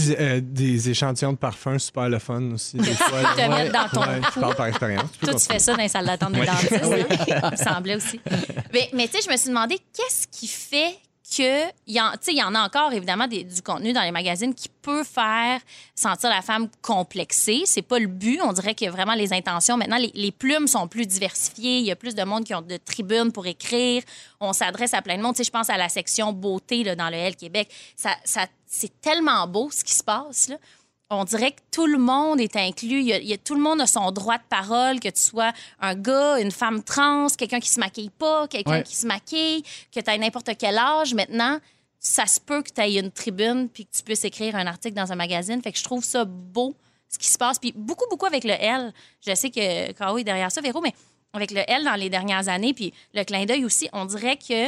des échantillons de parfums super le fun aussi. Des fois, tu te mettre dans ton cou. Je parle par expérience. Toi, tu fais ça dans les salles d'attente des dentistes. Il me semblait aussi. Mais tu sais, je me suis demandé, qu'est-ce qui fait que... Il y en a encore, évidemment, du contenu dans les magazines qui peut faire sentir la femme complexée. C'est pas le but. On dirait que vraiment les intentions... Maintenant, les plumes sont plus diversifiées. Il y a plus de monde qui ont de tribunes pour écrire. On s'adresse à plein de monde. Tu sais, je pense à la section beauté là, dans le L Québec. C'est tellement beau, ce qui se passe, là. On dirait que tout le monde est inclus. Tout le monde a son droit de parole, que tu sois un gars, une femme trans, quelqu'un qui se maquille pas, quelqu'un qui se maquille, que tu aies n'importe quel âge. Maintenant, ça se peut que tu aies une tribune puis que tu puisses écrire un article dans un magazine. Fait que je trouve ça beau, ce qui se passe. Puis beaucoup avec le L. Je sais que K.O. est derrière ça, Véro, mais avec le L dans les dernières années, puis le clin d'œil aussi, on dirait que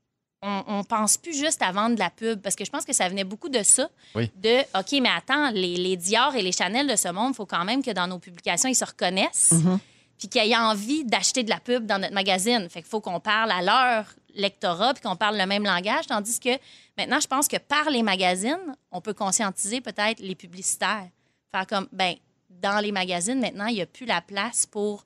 on pense plus juste à vendre de la pub, parce que je pense que ça venait beaucoup de ça, de « OK, mais attends, les Dior et les Chanel de ce monde, il faut quand même que dans nos publications, ils se reconnaissent, puis qu'ils aient envie d'acheter de la pub dans notre magazine. Fait qu'il faut qu'on parle à leur lectorat, puis qu'on parle le même langage, tandis que maintenant, je pense que par les magazines, on peut conscientiser peut-être les publicitaires. Faire comme, dans les magazines, maintenant, il n'y a plus la place pour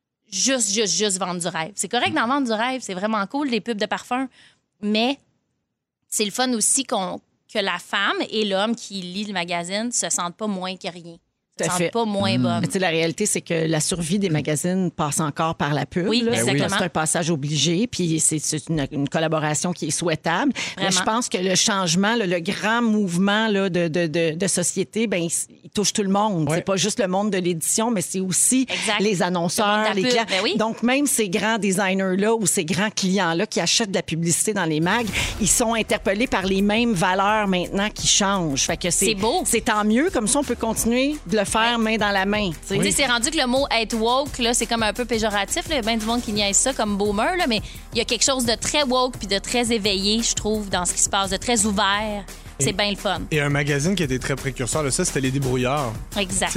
juste vendre du rêve. C'est correct d'en vendre du rêve, c'est vraiment cool, les pubs de parfum. Mais c'est le fun aussi que la femme et l'homme qui lit le magazine se sentent pas moins que rien. Se sentent pas moins bonnes. La réalité, c'est que la survie des magazines passe encore par la pub. Oui, exactement. C'est un passage obligé, puis c'est une collaboration qui est souhaitable. Mais je pense que le changement, le grand mouvement là, de société, il touche tout le monde. C'est pas juste le monde de l'édition, mais c'est aussi les annonceurs, les clients. Donc, même ces grands designers-là ou ces grands clients-là qui achètent de la publicité dans les mags, ils sont interpellés par les mêmes valeurs maintenant qui changent. Fait que c'est beau. C'est tant mieux. Comme ça, on peut continuer de le faire main dans la main. C'est rendu que le mot être woke, là, c'est comme un peu péjoratif. Il y a bien du monde qui niaise ça comme boomer, là, mais il y a quelque chose de très woke puis de très éveillé, je trouve, dans ce qui se passe, de très ouvert. C'est bien le fun. Et un magazine qui était très précurseur de ça, c'était Les Débrouillards. Exact.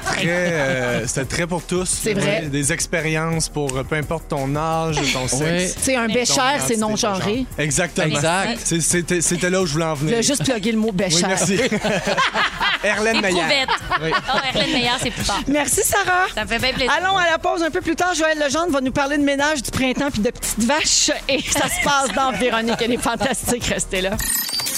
C'était très pour tous. C'est vrai. Des expériences pour peu importe ton âge, ton sexe. C'est un bécher, c'est non-genré. Exactement. Exact. C'était là où je voulais en venir. Je vais juste plugger le mot bécher. Oui, merci. Erlène Meyer. Erlène Meyer, c'est plus fort. Merci, Sarah. Ça me fait bien plaisir. Allons à la pause un peu plus tard. Joël Legendre va nous parler de ménage du printemps puis de petites vaches. Et ça se passe dans Véronique. Elle est fantastique. Restez là.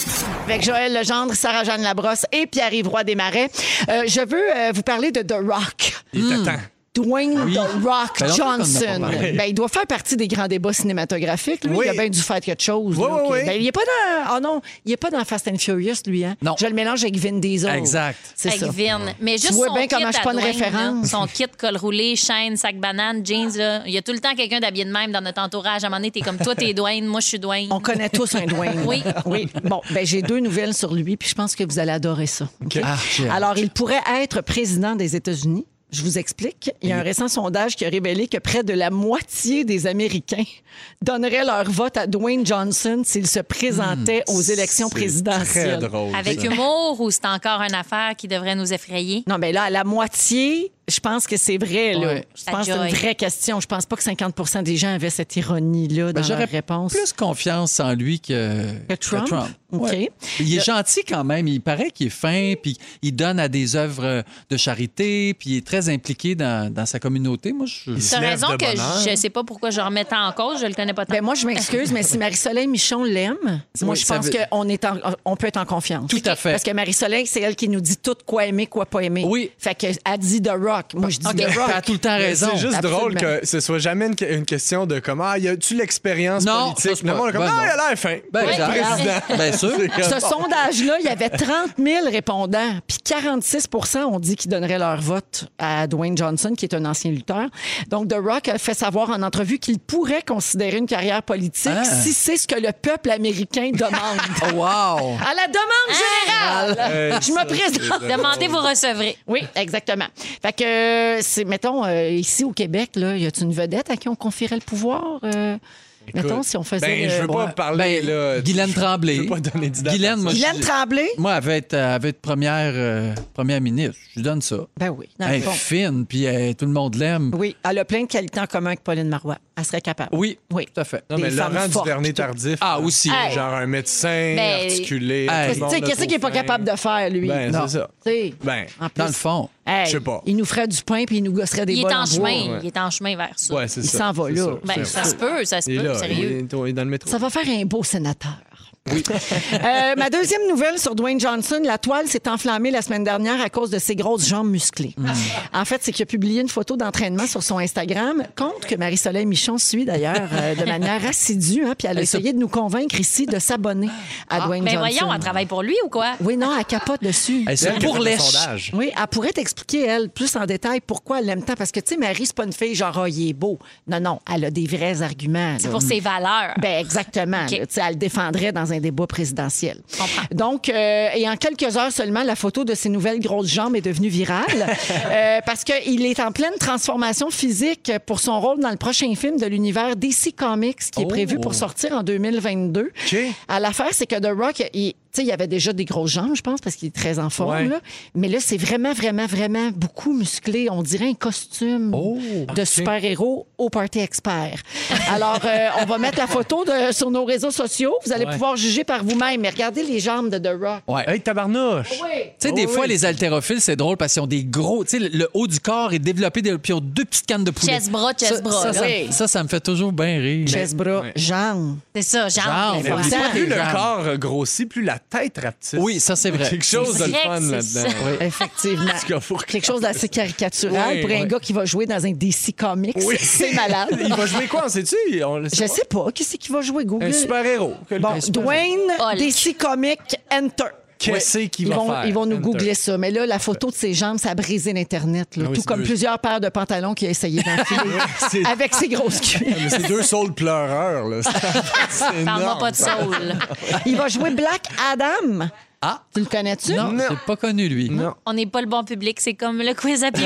Avec Joël Legendre, Sarah-Jeanne Labrosse et Pierre-Yves Roy Desmarais. Je veux vous parler de The Rock. Il était temps. Dwayne The Rock Ben, Johnson. Ben, il doit faire partie des grands débats cinématographiques. Lui, Oui. il a bien dû faire quelque chose. Oui, là, oui, oui. Ben, il n'est pas dans... Oh non, il est pas dans Fast and Furious, lui. Hein? Non. Je le mélange avec Vin Diesel. Exact. C'est Avec ça. Vin. Mais juste Tu vois son bien kit comment je suis à pas une Dwayne, référence. là. Son kit, col roulé, chaîne, sac banane, jeans. Là. Il y a tout le temps quelqu'un d'habillé de même dans notre entourage. À un moment donné, t'es comme toi, t'es Dwayne, moi, je suis Dwayne. On connaît tous un Dwayne. Oui. Oui. Bon, ben j'ai 2 nouvelles sur lui, puis je pense que vous allez adorer ça. OK? Ah, j'ai hâte. Alors, il pourrait être président des États-Unis. Je vous explique. Il y a un récent sondage qui a révélé que près de la moitié des Américains donneraient leur vote à Dwayne Johnson s'il se présentait aux élections Très présidentielles. drôle. Avec ça. humour ou c'est encore une affaire qui devrait nous effrayer? Non, mais là, à la moitié, je pense que c'est vrai. Là. Ouais. Je pense que c'est une vraie question. Je pense pas que 50 des gens avaient cette ironie-là dans J'aurais leur réponse. plus confiance en lui que Trump? OK. Ouais. Il est gentil quand même. Il paraît qu'il est fin, puis il donne à des œuvres de charité, puis il est très impliqué dans sa communauté. Moi, je... se T'as lève raison de que bonne heure. je sais pas pourquoi je remettais en cause, je le connais pas tant. Ben moi, je m'excuse, mais si Marie-Soleil Michon l'aime, moi, je ça pense veut- qu'on peut être en confiance. Tout à fait. Parce que Marie-Soleil, c'est elle qui nous dit tout quoi aimer, quoi pas aimer. Oui. Fait qu'elle dit The Rock. Moi, je dis OK, The Rock. t'as tout le temps Mais raison. C'est juste Absolument. drôle que ce soit jamais une question de comment y a-tu l'expérience Non, politique. ça, c'est pas- Le monde est comme ben non. il a l'air fin. Ben, Ouais, exact. président. Bien sûr. Ce sondage-là, il y avait 30 000 répondants, puis 46 ont dit qu'ils donneraient leur vote à Dwayne Johnson, qui est un ancien lutteur. Donc, The Rock a fait savoir en entrevue qu'il pourrait considérer une carrière politique Ah. si c'est ce que le peuple américain demande. Oh, wow! À la demande générale, je me présente. Demandez, vous recevrez. Oui, exactement. Fait que, c'est, mettons, ici au Québec, là, y a-t-il une vedette à qui on confierait le pouvoir? Mettons, si on faisait... Ben, je veux pas parler, Ben, là. Guylaine Tremblay. Je veux pas donner d'idée. Guylaine, moi, Guylaine Tremblay? moi, elle va être première ministre. Je lui donne ça. Ben oui. Dans Elle le est fond. fine, puis tout le monde l'aime. Oui, elle a plein de qualités en commun avec Pauline Marois. Elle serait capable. Oui, Oui. tout à fait. Non, mais Des femmes Laurent fortes, Duvernay-Tardif. Ah, aussi. Hey. Genre un médecin, Ben, articulé. hey. tout le monde Tu sais, a qu'est-ce trop qu'il n'est pas faim. capable de faire, lui? Ben, Non. c'est ça. Tu sais, Ben, en plus, Dans le fond. hey, je sais pas. Il nous ferait du pain puis il nous gosserait des Il est bols en en bois. chemin. ouais. Il est en chemin vers ça. ouais, c'est Il ça. s'en va c'est là. sûr, Ben, c'est ça sûr. se peut, ça se Il est peut, là, sérieux. il est dans le métro. Ça va faire un beau sénateur. Oui. Ma deuxième nouvelle sur Dwayne Johnson, la toile s'est enflammée la semaine dernière à cause de ses grosses jambes musclées. En fait, c'est qu'il a publié une photo d'entraînement sur son Instagram, compte que Marie-Soleil Michon suit d'ailleurs de manière assidue, hein, puis elle a essayé de nous convaincre ici de s'abonner à Dwayne Mais Johnson. voyons, elle travaille pour lui ou quoi? Oui, non, elle capote dessus. Hey, C'est c'est elle qui a pour fait le lèche. sondage. Oui, elle pourrait t'expliquer, elle, plus en détail pourquoi elle l'aime tant. Parce que, tu sais, Marie, c'est pas une fille genre, ah, il est beau. Non, non, elle a des vrais arguments. C'est là. pour ses valeurs. Ben exactement. OK. Là, tu sais, elle le défendrait dans un débat présidentiel. comprends. Donc, et en quelques heures seulement, la photo de ses nouvelles grosses jambes est devenue virale parce qu'il est en pleine transformation physique pour son rôle dans le prochain film de l'univers DC Comics qui est prévu pour sortir en 2022. OK. À l'affaire, c'est que The Rock, il y avait déjà des grosses jambes, je pense, parce qu'il est très en forme. Ouais. Là. Mais là, c'est vraiment, vraiment, vraiment beaucoup musclé. On dirait un costume de super-héros au Party Expert. Alors, on va mettre la photo sur nos réseaux sociaux. Vous allez pouvoir juger par vous-même. Mais regardez les jambes de The Rock. Ouais. Hey, tabarnouche! Oui. Tu sais, des fois, les haltérophiles, c'est drôle parce qu'ils ont des gros. Tu sais, le haut du corps est développé, puis ils ont deux petites cannes de poulet. Chest-bras, Ça, chest-bras, là. Oui. ça me fait toujours bien rire. Chest, bras, jambes. C'est ça, Genre, genre. mais des fois. oui. Attends. Plus le Jambes. corps grossit, plus la tête rapetisse. Oui, ça, c'est vrai. Quelque chose de le C'est fun vrai que c'est là-dedans. ça. Effectivement. En tout cas, faut que- Quelque chose d'assez caricatural Oui, pour un oui. gars qui va jouer dans un DC Comics. Oui. C'est malade. Il va jouer quoi, on sait-tu? On le Je sais pas. Qui c'est qui va jouer, Google? Un super-héros. Bon, Dwayne, Hulk. DC Comics, Enter. Qu'est-ce qu'il va faire? Ils vont nous Enter. googler ça. Mais là, la photo de ses jambes, ça a brisé l'Internet. là. Ah oui, tout c'est comme deux- plusieurs paires de pantalons qu'il a essayé d'enfiler c'est- avec ses grosses cuisses. Mais c'est deux saules pleureurs, là. C'est Parle-moi énorme. pas de soul. Il va jouer Black Adam. Ah, Tu le connais-tu? non, Non. j'ai pas connu, lui. Non. On n'est pas le bon public, c'est comme le quiz à PY.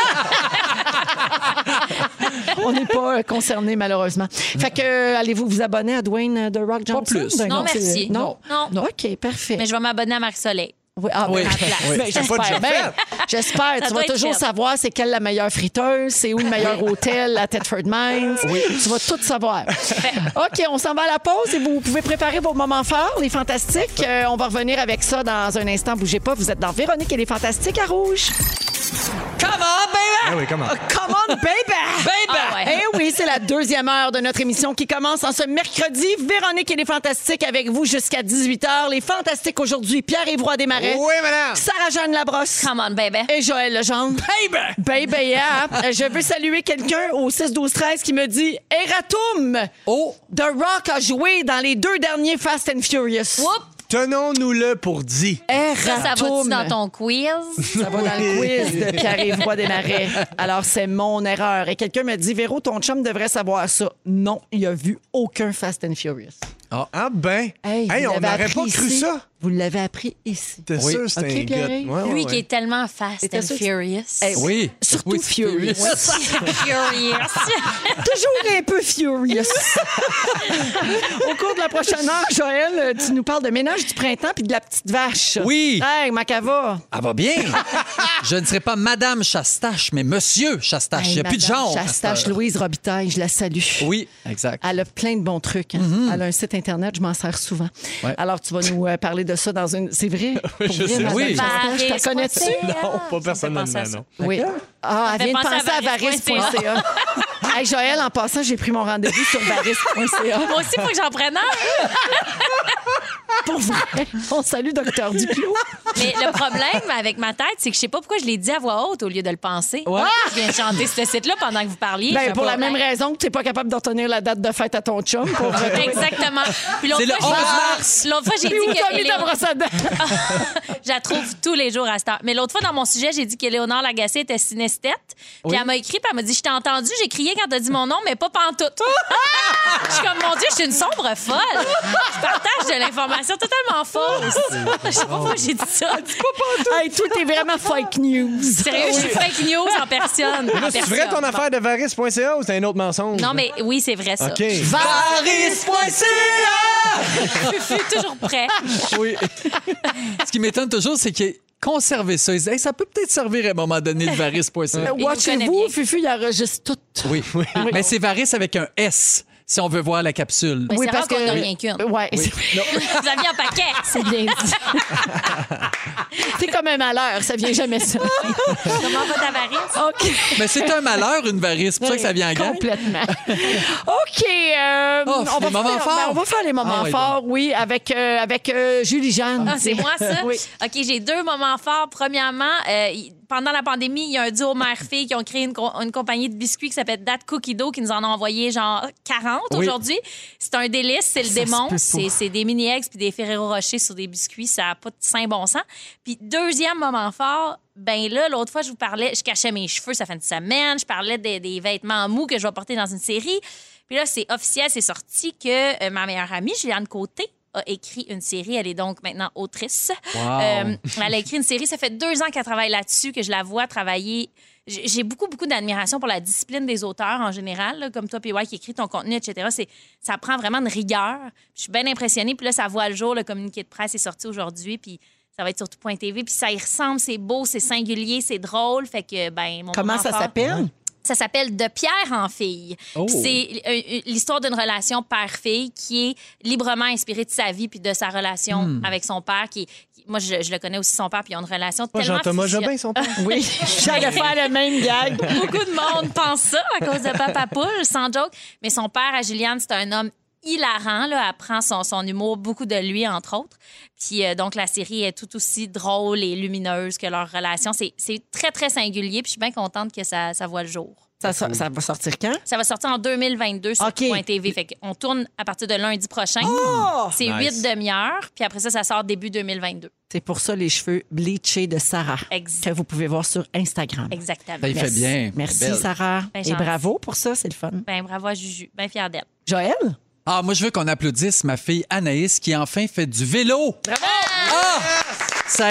On n'est pas concernés, malheureusement. Fait que, allez-vous vous abonner à Dwayne The Rock Johnson? plus. Ben Non, c'est- merci. Non? Non. OK, parfait. Mais je vais m'abonner à Marie-Soleil. Oui, ah, Oui. ben, Oui. ben, C'est pas déjà j'espère. bien. J'espère. Ça Tu doit vas être toujours fait. savoir c'est quelle la meilleure friteuse, c'est où le meilleur hôtel à Thetford Mines. Tu vas tout savoir. OK, on s'en va à la pause et vous pouvez préparer vos moments forts, les fantastiques. On va revenir avec ça dans un instant. Bougez pas, vous êtes dans Véronique et les fantastiques à Rouge. Come on, baby! Ah oui, comment? Come on, baby! Eh oui, c'est la deuxième heure de notre émission qui commence en ce mercredi. Véronique et les Fantastiques avec vous jusqu'à 18h. Les Fantastiques aujourd'hui, Pierre-Yves Roy Desmarais. Oui, madame. Sarah-Jeanne Labrosse. Come on, baby. Et Joël Legendre. Baby, yeah. Je veux saluer quelqu'un au 6-12-13 qui me dit « Eratum! Oh! The Rock a joué dans les 2 derniers Fast and Furious. » Whoop! Tenons-nous-le pour dit. Ça va-tu dans ton quiz? Ça va dans le quiz de Pierre-Yves Roy Desmarais. Alors, c'est mon erreur. Et quelqu'un me dit, Véro, ton chum devrait savoir ça. Non, il a vu aucun Fast and Furious. Ah ben. Hey, Hey, vous on l'avez n'aurait pas appris cru ici. ça. Vous l'avez appris ici. T'es Oui. sûr que c'était Ok, un Pierre-Yves? gars. Lui qui est tellement fast T'étais and sûr que- furious. Eh Oui. Surtout Oui, Furious. Furious. Toujours un peu Furious. Au cours de la prochaine heure, Joël, tu nous parles de ménage du printemps puis de la petite vache. Oui. Hey, Macava. Elle va bien. Je ne serai pas Madame Chastache, mais Monsieur Chastache. Il n'y a plus de genre. Chastache Louise Robitaille, je la salue. Oui, exact. Elle a plein de bons trucs. Hein. Elle a un site Internet, je m'en sers souvent. Ouais. Alors, tu vas nous parler de ça dans une... C'est vrai? Pour je vrai, sais. Madame Oui. Chastache, je te connais-tu? Non, pas personnellement, penser à ça. non. Oui. Ah, elle fait vient de penser penser à à varis.ca. Hey, Joël, en passant, j'ai pris mon rendez-vous sur varis.ca. Moi aussi, il faut que j'en prenne un. Pour vrai. On salue Docteur Duclos. Mais le problème avec ma tête, c'est que je sais pas pourquoi je l'ai dit à voix haute au lieu de le penser. Ouais. Je viens de chanter ce site-là pendant que vous parliez. Ben, Je sais pour pas. la même raison que tu n'es pas capable de retenir la date de fête à ton chum. Pour Exactement. Puis l'autre C'est le fois, 11 j'ai- mars. L'autre fois, j'ai Puis où dit t'as que mis ta brosse à dents? je la trouve tous les jours à cette heure. Mais l'autre fois, dans mon sujet, j'ai dit que Léonore Lagacé était synesthète. Puis elle m'a écrit, puis elle m'a dit, je t'ai entendu, j'ai crié quand t'as dit mon nom, mais pas pantoute. Je suis comme, mon Dieu, je suis une sombre folle. Je partage de l'information totalement fausse. Je sais pas pourquoi j'ai dit ça. Hey, toi, t'es vraiment fake news. Sérieux, je suis fake news en personne. Là, c'est vrai ton affaire de varis.ca ou c'est un autre mensonge? Non, mais oui, c'est vrai, ça. OK. Je suis toujours prêt. Oui. Ce qui m'étonne toujours, c'est qu'il ait conservé ça. Il dit, hey, ça peut peut-être servir à un moment donné, le varis.ca. connaît Watchez-vous, bien. Fufu, il enregistre tout. Oui. Mais c'est varis avec un S, si on veut voir la capsule. Mais c'est rare qu'on n'a rien qu'une. Ouais, Vous aviez un paquet. c'est bien dit. C'est comme un malheur, ça vient jamais ça. Comment va ta varice? OK. Mais c'est un malheur, une varis. C'est pour ça que ça vient en gang. Complètement. OK. les moments forts. On va faire les moments Ah oui, forts, oui, avec Julie-Jeanne. Ah, c'est moi, ça? Oui. OK, j'ai 2 moments forts. Premièrement, pendant la pandémie, il y a un duo mère-fille qui ont créé une compagnie de biscuits qui s'appelle Dat Cookie Dough qui nous en a envoyé genre 40 Oui. aujourd'hui. C'est un délice, c'est le Ça démon. se peut pas. C'est des mini-eggs puis des Ferrero Rocher sur des biscuits. Ça n'a pas de saint bon sens. Puis deuxième moment fort, ben là, l'autre fois, je vous parlais, je cachais mes cheveux, ça fait une semaine. Je parlais des vêtements mous que je vais porter dans une série. Puis là, c'est officiel, c'est sorti que ma meilleure amie, Juliane Côté, a écrit une série. Elle est donc maintenant autrice. Wow. Elle a écrit une série. Ça fait 2 ans qu'elle travaille là-dessus, que je la vois travailler. J'ai beaucoup d'admiration pour la discipline des auteurs en général, là, comme toi, PY, qui écrit ton contenu, etc. Ça prend vraiment une rigueur. Je suis bien impressionnée. Puis là, ça voit le jour. Le communiqué de presse est sorti aujourd'hui. Puis ça va être sur tout.tv. Puis ça y ressemble. C'est beau, c'est singulier, c'est drôle. Fait que, ben, mon Comment moment ça fort- s'appelle? Ça s'appelle De Pierre en fille. Oh. Puis c'est l'histoire d'une relation père-fille qui est librement inspirée de sa vie puis de sa relation avec son père. Moi, je le connais aussi, son père, puis ils ont une relation Pas tellement Jean-Thomas fusion- Jobin, son père. Oui, j'allais faire le même gag. Beaucoup de monde pense ça à cause de Papa Poule, sans joke. Mais son père, à Juliane, c'est un homme hilarant. Là. Elle prend son humour, beaucoup de lui, entre autres. Puis donc, la série est tout aussi drôle et lumineuse que leur relation. C'est très, très singulier. Puis je suis bien contente que ça voit le jour. Ça va sortir quand? Ça va sortir en 2022 sur OK. .tv. Fait qu'on tourne à partir de lundi prochain. C'est Nice. 8 demi-heures. Puis après ça sort début 2022. C'est pour ça les cheveux bleachés de Sarah Exact. que vous pouvez voir sur Instagram. Exactement. Ça y fait bien. Merci, Belle. Sarah. Ben, Et gentil. bravo pour ça, c'est le fun. Ben, bravo à Juju. Ben fière d'elle. Joël? Ah, moi, je veux qu'on applaudisse ma fille Anaïs qui enfin fait du vélo. Bravo! Ah! Ça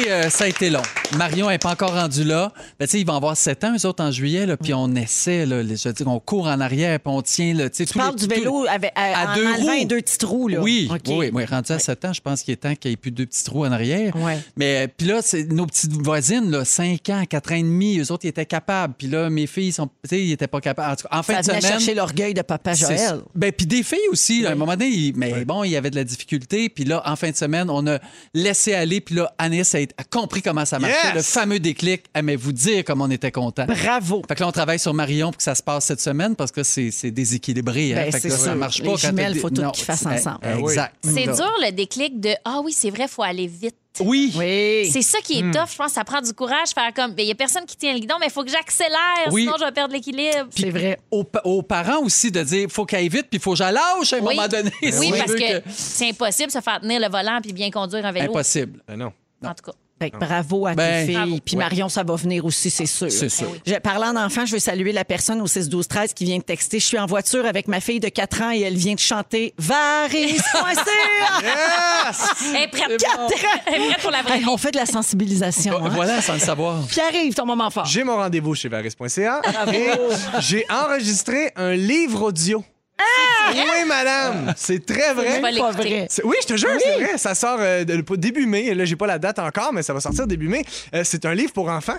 a été long. Marion n'est pas encore rendu là. Ben, tu sais, ils vont avoir 7 ans, eux autres, en juillet, là, puis on essaie, là, je veux dire, on court en arrière, puis on tient, là, tu sais, Tu parles du vélo en deux enlevant roues. les 2 petits trous, là. Oui, OK. oui, rendu à 7 ans, je pense qu'il est temps qu'il n'y ait plus 2 petits trous en arrière. Ouais. Mais puis là, c'est nos petites voisines, là, 5 ans, 4 ans et demi, eux autres, ils étaient capables. Puis là, mes filles, ils n'étaient pas capables. En tout cas, en fin Ça de venait semaine... chercher l'orgueil de papa c'est- Joël. Ben, puis des filles aussi, là, à un moment donné, mais bon, il y avait de la difficulté. Puis là, en fin de semaine, on a laissé aller. Puis là, Anis a compris comment ça marchait. le fameux déclic, mais vous dire comme on était content. Bravo. Fait que là, on travaille sur Marion pour que ça se passe cette semaine parce que c'est déséquilibré. Hein? Ben, Fait que là, ça marche pas. Les jumelles, il faut tout qu'ils fassent ensemble. Exact. C'est dur, le déclic de « Ah oui, c'est vrai, il faut aller vite ». Oui. C'est ça qui est tough, je pense. Ça prend du courage, faire comme, il y a personne qui tient le guidon, mais il faut que j'accélère, sinon je vais perdre l'équilibre. C'est vrai. Aux parents aussi de dire, faut qu'elle aille vite, puis il faut que j'aille lâche à un moment donné. Oui, parce que c'est impossible de se faire tenir le volant puis bien conduire un vélo. Impossible. Ben non. En tout cas. Bravo à tes filles. Puis Marion, ça va venir aussi, c'est sûr. C'est sûr. Parlant d'enfants, je veux saluer la personne au 6-12-13 qui vient de texter. Je suis en voiture avec ma fille de 4 ans et elle vient de chanter Varis.ca. Yes! Elle est prête. Elle est prête pour la vraie. Hey, on fait de la sensibilisation. Hein? Voilà, sans le savoir. Pierre-Yves, ton moment fort. J'ai mon rendez-vous chez varis.ca et j'ai enregistré un livre audio. Oui, madame, c'est très vrai. Pas l'écouter. Oui, je te jure, c'est vrai. Ça sort début mai. Là, j'ai pas la date encore, mais ça va sortir début mai. C'est un livre pour enfants.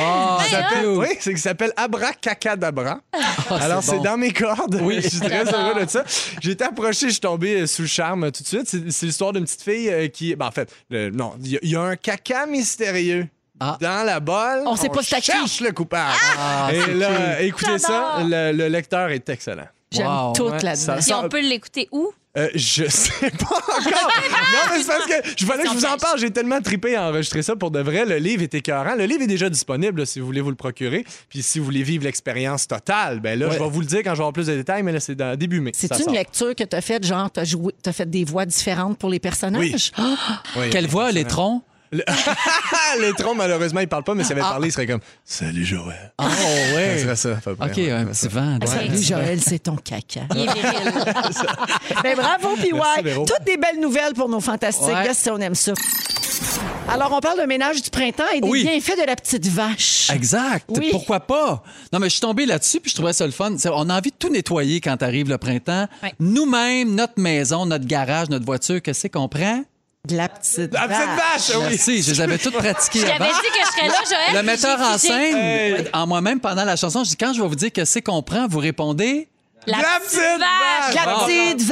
Ça s'appelle Abracacadabra. Alors, c'est dans mes cordes. Oui. Je suis très heureux de ça. J'ai été approché, je suis tombé sous le charme tout de suite. C'est l'histoire d'une petite fille qui... Ben, en fait, non, il y a un caca mystérieux. Dans la bolle, on sait pas c'est qui. Cherche le coupable. Et là, écoutez ça, le lecteur est excellent. J'aime tout là-dedans. Et on peut l'écouter où? Je sais pas encore. Non, mais c'est parce que je voulais que je vous en parle. J'ai tellement trippé à enregistrer ça pour de vrai. Le livre est écœurant. Le livre est déjà disponible là, si vous voulez vous le procurer. Puis si vous voulez vivre l'expérience totale, ben là, je vais vous le dire quand je vais avoir plus de détails, mais là, c'est dans début mai. C'est une lecture que tu as faite, genre, tu as fait des voix différentes pour les personnages? Oui. Quelle voix, Létron? Létron, malheureusement, il parle pas, mais s'il avait parlé, il serait comme « Salut, Joël. » Oh, ouais. Ça serait ça. OK, un petit vent. Salut, Joël, c'est ton caca. Il est viril. Ben, bravo, puis Merci, Véro. toutes des belles nouvelles pour nos fantastiques. Yes, si on aime ça. Alors, on parle de ménage du printemps et des bienfaits de la petite vache. Exact. Oui. Pourquoi pas? Non, mais je suis tombée là-dessus puis je trouvais ça le fun. On a envie de tout nettoyer quand arrive le printemps. Ouais. Nous-mêmes, notre maison, notre garage, notre voiture, qu'est-ce qu'on prend? De la petite La petite vache, oui. Merci, je les avais toutes pratiquées J'avais avant. dit que je serais là, Joël. Le metteur puis en j'ai figé. scène, en moi-même, pendant la chanson, je dis, quand je vais vous dire qu'est-ce qu'on prend, vous répondez... La petite vache. La petite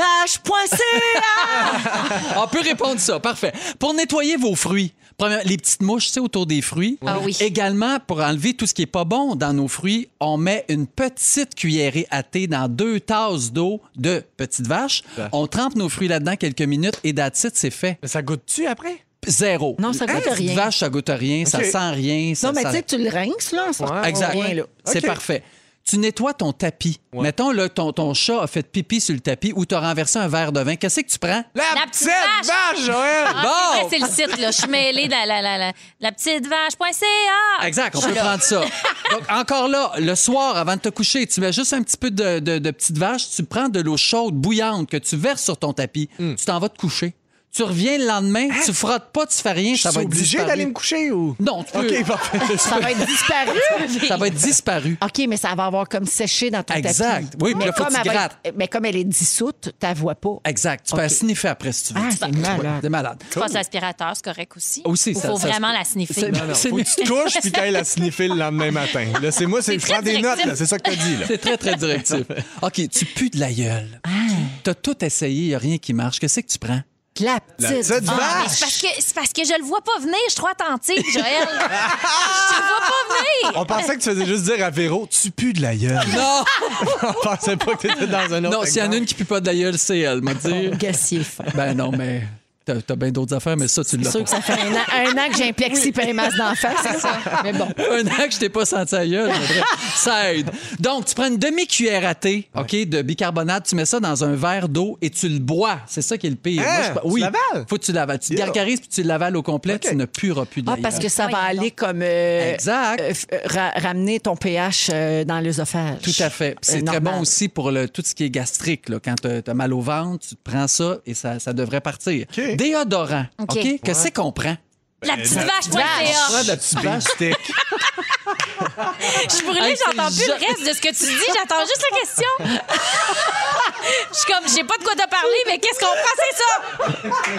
vache.ca. On peut répondre ça, parfait. Pour nettoyer vos fruits, premièrement, les petites mouches, tu sais, autour des fruits. Ah oui. Également, pour enlever tout ce qui est pas bon dans nos fruits, on met une petite cuillerée à thé dans 2 tasses d'eau de petite vache. On trempe nos fruits là-dedans quelques minutes et that's it, c'est fait. Mais ça goûte-tu après? Zéro. Non, ça goûte Petite rien. vache, ça goûte rien, ça sent rien. Non, mais tu sais, tu le rinces, là. Ça Exact. rien, là. C'est OK. parfait. Tu nettoies ton tapis. Mettons, là, ton chat a fait pipi sur le tapis ou tu as renversé un verre de vin. Qu'est-ce que tu prends? La petite petite vache, Joël! Ah, c'est vrai, c'est le site, là. Je suis mêlée de la petite vache.ca. Exact, on peut prendre ça. Donc, encore là, le soir, avant de te coucher, tu mets juste un petit peu de petite vache, tu prends de l'eau chaude, bouillante, que tu verses sur ton tapis. Tu t'en vas te coucher. Tu reviens le lendemain, tu frottes pas, tu fais rien, Je ça suis va être obligé disparu. d'aller me coucher ou? Non, tu peux. OK, parfait. Ça va être disparu. Ça va être disparu. OK, mais ça va avoir comme séché dans ton Exact. tapis. Oui, puis Mais là, faut que comme tu elle va grattes. être- Mais comme elle est dissoute, tu la vois pas. Exact. Tu peux la sniffer après si tu veux. Ah, c'est malade. C'est malade. Tu passes l'aspirateur, c'est correct aussi. Aussi, Il ça- faut ça- vraiment la sniffer. Non, faut que tu te couches puis t'ailles la sniffer le lendemain matin. Là, c'est moi, C'est je prends très des notes, directif. là. C'est ça que t'as dit, là. C'est très, très directif. OK, tu pues de la gueule. T'as tout essayé, il n'y a rien qui marche. Qu'est-ce que tu prends? La La petite petite vache. Ah, mais vache! c'est parce que je le vois pas venir. Je suis trop attentive, Joël. Je le vois pas venir. On pensait que tu faisais juste dire à Véro, tu pues de la gueule. Non! On pensait pas que t'étais dans un autre Non, s'il y en a une qui pue pas de la gueule, c'est elle, m'a dit. Gassier fin. Ben non, mais t'as bien d'autres affaires, mais ça, tu C'est l'as sûr pas. que ça fait un an que j'ai un plexi et un masque d'en face. là. Mais bon. Un an que je t'ai pas senti à gueule, mais bref, ça aide. Donc, tu prends une demi-cuillère à thé, OK, de bicarbonate, tu mets ça dans un verre d'eau et tu le bois. C'est ça qui est le pire. Hein? Tu l'avales? Faut que tu l'avales. Tu te Yeah. gargarises puis tu l'avales au complet, OK. tu ne pueras plus de la Ah, parce gueule. que ça va Voyons aller donc. comme Exact. ramener ton pH dans l'œsophage. Tout à fait. Puis c'est très normal. bon aussi pour tout ce qui est gastrique. Là. Quand tu as mal au ventre, tu te prends ça et ça devrait partir. OK. Déodorant. OK. OK? Qu'est-ce qu'on prend? La petite Prends vache.ca. de la petite vache. Stick. Je suis brûlée, Hey, j'entends c'est plus le reste de ce que tu dis. J'attends juste la question. Je suis comme, je sais pas de quoi t'as parlé, mais qu'est-ce qu'on prend, c'est ça?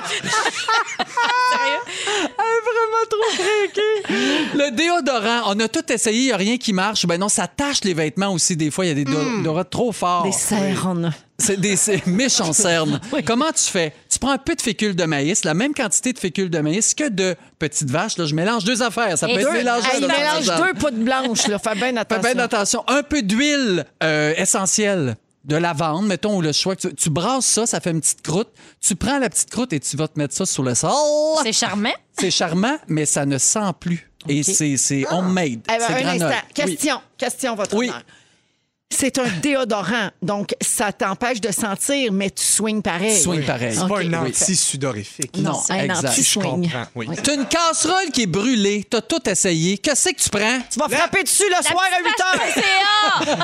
Sérieux? Vraiment trop craqué. Le déodorant, on a tout essayé, il n'y a rien qui marche. Ben non, ça tâche les vêtements aussi. Des fois, il y a des déodorants trop forts. Des cernes. C'est des méchants cernes. Oui. Comment tu fais? Tu prends un peu de fécule de maïs, la même quantité de fécule de maïs que de petites vaches. Là, je mélange 2 affaires. Ça peut être mélangé. Il mélange 2 poudres blanches. Là. Fais bien attention. Fais bien attention. Un peu d'huile essentielle de lavande, mettons, ou le choix. Tu brasses ça, ça fait une petite croûte. Tu prends la petite croûte et tu vas te mettre ça sur le sol. C'est charmant. C'est charmant, mais ça ne sent plus. Et c'est homemade. C'est un instant. Question, votre honneur. C'est un déodorant, donc ça t'empêche de sentir, mais tu swings pareil. C'est pas un anti-sudorifique. Non, un anti-swing. T'as une casserole qui est brûlée, t'as tout essayé. Qu'est-ce que tu prends? Tu vas frapper dessus le soir à 8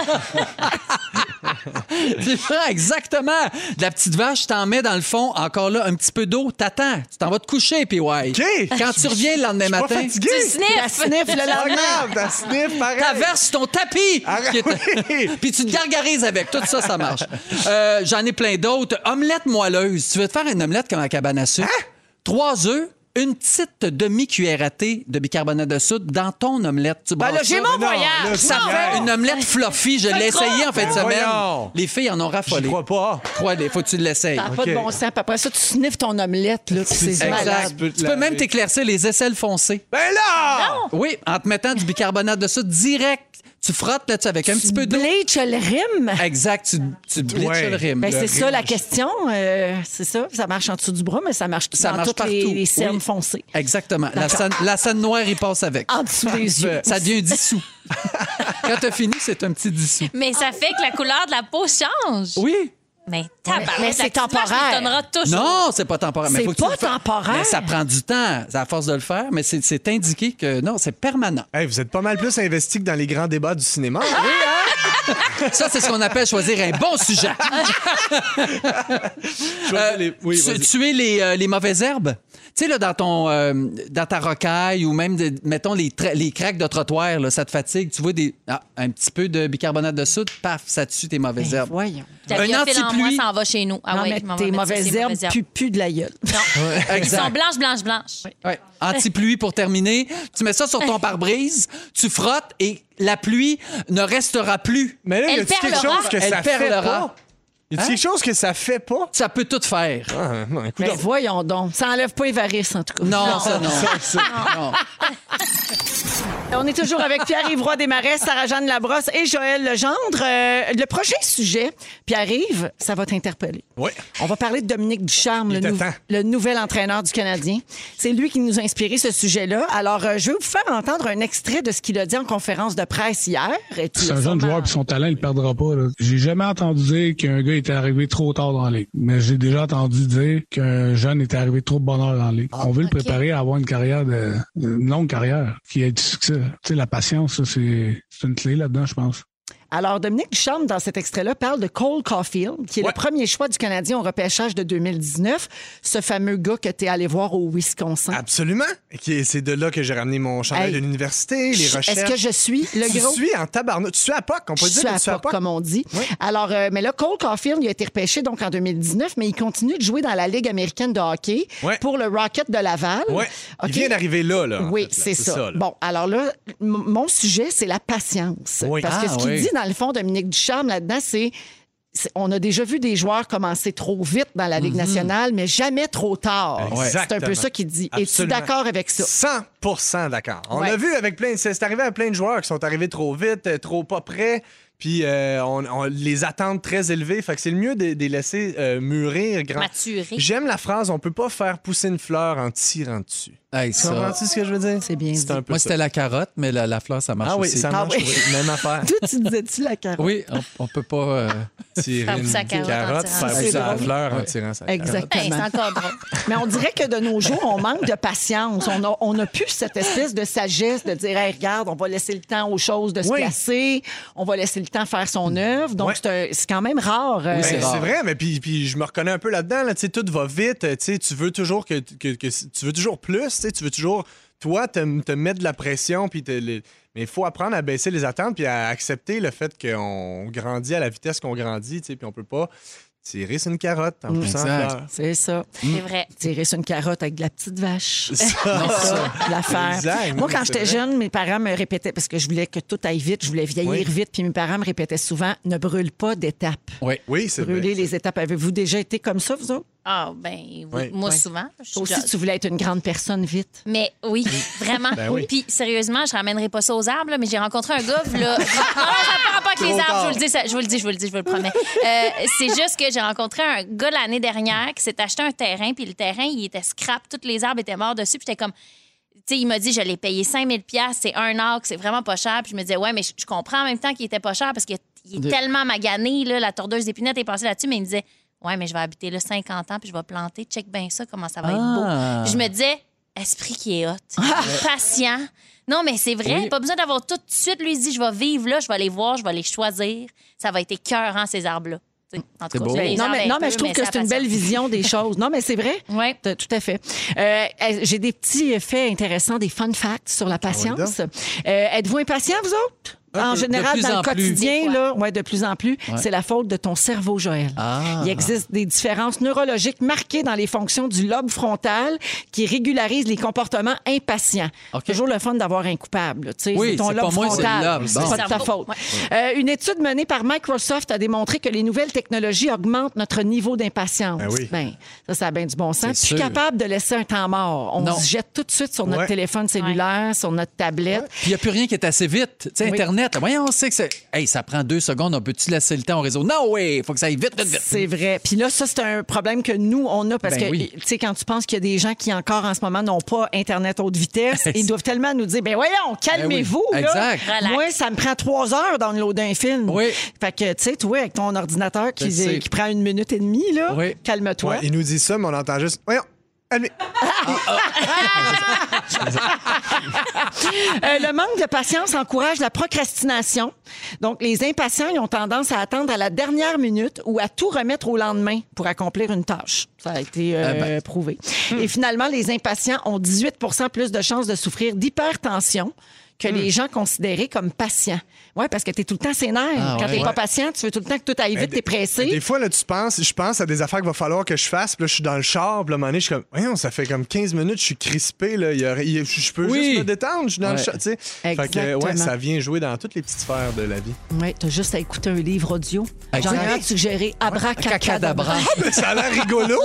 heures. Tu prends exactement. De la petite vache, t'en mets dans le fond, encore là, un petit peu d'eau, t'attends. Tu t'en vas te coucher, puis ouais. Okay. Quand tu reviens le lendemain matin, tu sniffes le lendemain. T'as sniff, pareil. T'averses ton tapis. Puis tu te gargarises avec. Tout ça, ça marche. J'en ai plein d'autres. Omelette moelleuse. Tu veux te faire une omelette comme à cabane à sucre? 3 œufs, une petite demi-cuillère à thé de bicarbonate de soude dans ton omelette. Tu là, j'ai mon voyage. Ça fait une omelette fluffy. Je l'ai essayé en fin de semaine. Les filles en ont raffolé. Je crois pas. Crois-les, faut que tu l'essayes. Ça n'a pas de bon sens. Puis après ça, tu sniffes ton omelette. Là, c'est malade. Tu peux même t'éclaircir les aisselles foncées. Ben là! Non. Oui, en te mettant du bicarbonate de soude direct. Tu frottes là-dessus avec un petit peu d'eau. Tu bleaches le rime. Exact, tu bleaches le rime. Ben, c'est ça la question. C'est ça. Ça marche en dessous du bras, mais ça marche dans toutes partout. les cernes foncées. Exactement. La scène noire, il passe avec. En dessous des yeux. Ça devient dissous. Quand t'as fini, c'est un petit dissous. Mais ça fait que la couleur de la peau change. Oui. Mais tabarnak, mais c'est temporaire. Non, c'est pas temporaire. C'est pas temporaire. Mais ça prend du temps, à force de le faire, mais c'est indiqué que non, c'est permanent. Hey, vous êtes pas mal plus investi que dans les grands débats du cinéma. Oui, hein? Ça, c'est ce qu'on appelle choisir un bon sujet. Tuer les mauvaises herbes. Tu sais, là, dans ta rocaille ou même, mettons, les craques de trottoir, là, ça te fatigue. Tu vois un petit peu de bicarbonate de soude, paf, ça tue tes mauvaises herbes. Voyons. Un anti-pluie, ça en va chez nous. Ah, non, mais tes mauvaises herbes puent de la gueule. Non. Ils sont blanches. Ouais. Anti-pluie pour terminer. Tu mets ça sur ton pare-brise, tu frottes et la pluie ne restera plus. Mais là, y a-t-il quelque chose que ça fait pas? Y a-t-il quelque chose que ça fait pas? Ça peut tout faire. Mais voyons donc. Ça enlève pas les varices, en tout cas. Non, ça, non. Non. On est toujours avec Pierre-Yves Roy Desmarais, Sarah-Jeanne Labrosse et Joël Legendre. Le prochain sujet, Pierre-Yves, ça va t'interpeller. Oui. On va parler de Dominique Ducharme, le nouvel entraîneur du Canadien. C'est lui qui nous a inspiré ce sujet-là. Alors, je vais vous faire entendre un extrait de ce qu'il a dit en conférence de presse hier. C'est un jeune joueur, puis son talent, il ne perdra pas. Là. J'ai jamais entendu dire qu'un gars était arrivé trop tard dans la ligue. Mais j'ai déjà entendu dire qu'un jeune était arrivé trop de bonne heure dans la ligue. On veut le préparer à avoir une longue carrière qui ait du succès. Tu sais, la patience, ça, c'est une clé là-dedans, je pense. Alors, Dominique Ducharme, dans cet extrait-là, parle de Cole Caulfield, qui est le premier choix du Canadien au repêchage de 2019. Ce fameux gars que tu es allé voir au Wisconsin. Absolument. C'est de là que j'ai ramené mon chandail de l'université, les recherches. Est-ce que je suis le gros? Tu suis en tabarnak. Tu suis à POC. On peut dire que tu suis à POC, comme on dit. Oui. Alors, mais là, Cole Caulfield, il a été repêché donc en 2019, mais il continue de jouer dans la Ligue américaine de hockey pour le Rocket de Laval. Oui. Okay. Il vient d'arriver là. Oui, c'est ça. Bon, alors là, mon sujet, c'est la patience. Oui. Parce que ce qu'il dit dans le fond, Dominique Ducharme, là-dedans, on a déjà vu des joueurs commencer trop vite dans la Ligue nationale, mais jamais trop tard. C'est un peu ça qu'il dit. Es-tu d'accord avec ça? 100% d'accord. On l'a vu avec c'est arrivé à plein de joueurs qui sont arrivés trop vite, trop pas prêts. Puis on les attentes très élevées. Fait que c'est le mieux de les laisser mûrir. Maturer. J'aime la phrase « On peut pas faire pousser une fleur en tirant dessus ». Hey, ça... Comprends-tu ce que je veux dire? C'est bien dit. Un peu Moi, c'était la carotte, mais la fleur, ça marche aussi. Ah oui, ça marche. Oui. Même affaire. Toi, tu disais-tu la carotte? Oui, on peut pas tirer une carotte, faire pousser la fleur en tirant sa carotte. Exactement. Hey, c'est encore drôle. Mais on dirait que de nos jours, on manque de patience. On a plus cette espèce de sagesse de dire hey, regarde, on va laisser le temps aux choses de se placer, on va laisser le temps faire son œuvre. Donc, c'est quand même rare. Oui, c'est vrai, mais puis je me reconnais un peu là-dedans. Là, tout va vite. Tu veux toujours tu veux toujours plus. Tu veux toujours toi te mettre de la pression, puis mais il faut apprendre à baisser les attentes puis à accepter le fait qu'on grandit à la vitesse qu'on grandit, tu sais, puis on peut pas tirer sur une carotte en poussant fleur. C'est ça. C'est vrai. Tirer sur une carotte avec de la petite vache. C'est ça. L'affaire. Exact. Moi, quand j'étais jeune, mes parents me répétaient, parce que je voulais que tout aille vite, je voulais vieillir vite, puis mes parents me répétaient souvent, ne brûle pas d'étapes. Oui, c'est vrai. Brûler les étapes. Avez-vous déjà été comme ça, vous autres? Ah, ben, oui. Moi, souvent. Toi aussi, tu voulais être une grande personne vite. Mais oui, vraiment. Ben oui. Puis, sérieusement, je ramènerai pas ça aux arbres, là, mais j'ai rencontré un gars, là. Non, ça n'a pas avec les arbres, je vous le promets. C'est juste que j'ai rencontré un gars l'année dernière qui s'est acheté un terrain, puis le terrain, il était scrap, tous les arbres étaient morts dessus, puis j'étais comme. Tu sais, il m'a dit, je l'ai payé 5 000 $, c'est un arc, c'est vraiment pas cher. Puis je me disais, ouais, mais je comprends en même temps qu'il était pas cher parce qu'il est tellement magané, là, la tordeuse d'épinette est passée là-dessus, mais il me disait, ouais, mais je vais habiter là 50 ans, puis je vais planter, check bien ça, comment ça va être beau. Puis je me disais, esprit qui est hot, patient. Non, mais c'est vrai, pas besoin d'avoir tout de suite. Lui, il dit, je vais vivre là, je vais les voir, je vais les choisir. Ça va être écœurant, ces arbres-là. En tout cas, non, mais je trouve que c'est une belle vision des choses. Non, mais c'est vrai. Oui. Tout à fait. J'ai des petits faits intéressants, des fun facts sur la patience. Êtes-vous impatient, vous autres? En général, dans le quotidien, de plus en plus, c'est la faute de ton cerveau, Joël. Il existe des différences neurologiques marquées dans les fonctions du lobe frontal qui régularisent les comportements impatients. Toujours le fun d'avoir un coupable. C'est ton lobe frontal. C'est pas de ta faute. Une étude menée par Microsoft a démontré que les nouvelles technologies augmentent notre niveau d'impatience. Ça a bien du bon sens. Plus capable de laisser un temps mort. On se jette tout de suite sur notre téléphone cellulaire, sur notre tablette. Puis il n'y a plus rien qui est assez vite. Internet, voyons, on sait que ça prend 2 secondes, on peut-tu laisser le temps au réseau? Non, oui, il faut que ça aille vite. C'est vrai. Puis là, ça, c'est un problème que nous, on a parce que, tu sais, quand tu penses qu'il y a des gens qui, encore en ce moment, n'ont pas Internet haute vitesse, ils doivent tellement nous dire, voyons, calmez-vous. Là. Exact. Moi, ça me prend 3 heures downloader un film. Fait que, tu sais, toi, avec ton ordinateur qui prend 1 minute et demie, là, calme-toi. Il nous dit ça, mais on entend juste, voyons. Le manque de patience encourage la procrastination. Donc, les impatients ils ont tendance à attendre à la dernière minute ou à tout remettre au lendemain pour accomplir une tâche. Ça a été prouvé. Et finalement, les impatients ont 18 % plus de chances de souffrir d'hypertension que les gens considérés comme patients. Oui, parce que tu es tout le temps sénère. Quand tu n'es pas patient, tu veux tout le temps que tout aille vite, tu es pressé. Des fois, là, je pense à des affaires qu'il va falloir que je fasse, puis là, je suis dans le char, puis là, à un moment donné, je suis comme, voyons, ça fait comme 15 minutes, je suis crispé, là, je peux juste me détendre, je suis dans le char, tu sais. Fait que, ça vient jouer dans toutes les petites sphères de la vie. Oui, tu as juste à écouter un livre audio. J'en ai suggéré Abracacadabra. Ça a l'air rigolo.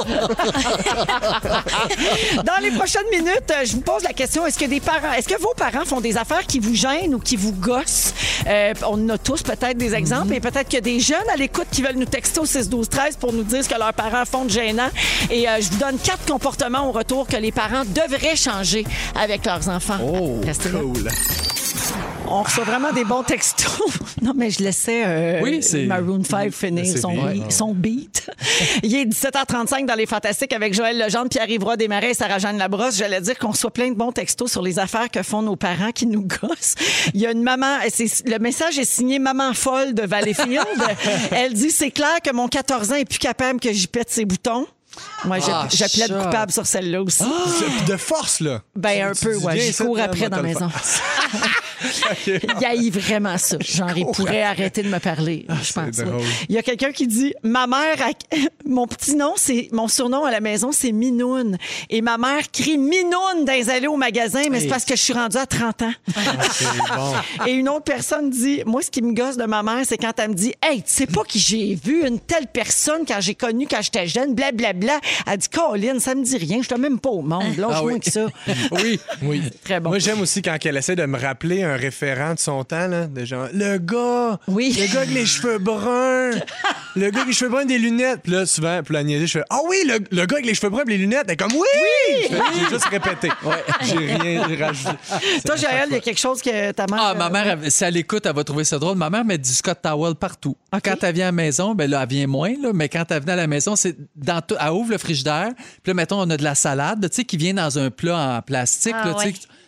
Dans les prochaines minutes, je vous pose la question, est-ce que vos parents font des affaires qui vous gênent ou qui vous gossent? On a tous peut-être des exemples et peut-être qu'il y a des jeunes à l'écoute qui veulent nous texter au 6-12-13 pour nous dire ce que leurs parents font de gênant. Et je vous donne 4 comportements au retour que les parents devraient changer avec leurs enfants. Oh, cool. On reçoit vraiment des bons textos. Non, mais je laissais Maroon 5 finir son beat. Il est 17h35 dans Les Fantastiques avec Joël Legendre, Pierre-Yves Roy Desmarais et Sarah-Jeanne Labrosse. J'allais dire qu'on reçoit plein de bons textos sur les affaires que font nos parents qui nous gossent. Il y a une maman, le message est signé Maman folle de Valleyfield. Elle dit, c'est clair que mon 14 ans est plus capable que j'y pète ses boutons. Moi, j'appelais de coupable sur celle-là aussi. De force, là. Ben, un peu, ouais. Je cours après dans la maison. Il haït vraiment ça. Genre, il pourrait arrêter de me parler, je pense. Il y a quelqu'un qui dit, ma mère, mon surnom à la maison, c'est Minoune. Et ma mère crie Minoune dans les allées au magasin, mais c'est parce que je suis rendue à 30 ans. Et une autre personne dit, moi, ce qui me gosse de ma mère, c'est quand elle me dit, hey, tu sais pas qui j'ai vu une telle personne quand j'ai connu quand j'étais jeune, blablabla. Elle dit, Colin, ça me dit rien, je suis même pas au monde. Lâche-moi que ça. Oui. Très bon. Moi, j'aime aussi quand elle essaie de me rappeler un référent de son temps, là, de genre, le gars avec les cheveux bruns, le gars avec les cheveux bruns et des lunettes. Puis là, souvent, puis la niaiser, je fais, le gars avec les cheveux bruns et les lunettes. Elle est comme, oui! J'ai juste répété. J'ai rien rajouté. Toi, Joël, il y a quelque chose que ta mère... ma mère, si elle écoute, elle va trouver ça drôle. Ma mère met du Scott Towel partout. Quand elle vient à la maison, ben là, elle vient moins, là, mais quand elle vient à la maison, c'est dans tout. Elle ouvre le frigidaire, puis là, mettons, on a de la salade, tu sais, qui vient dans un plat en plastique, là, tu sais.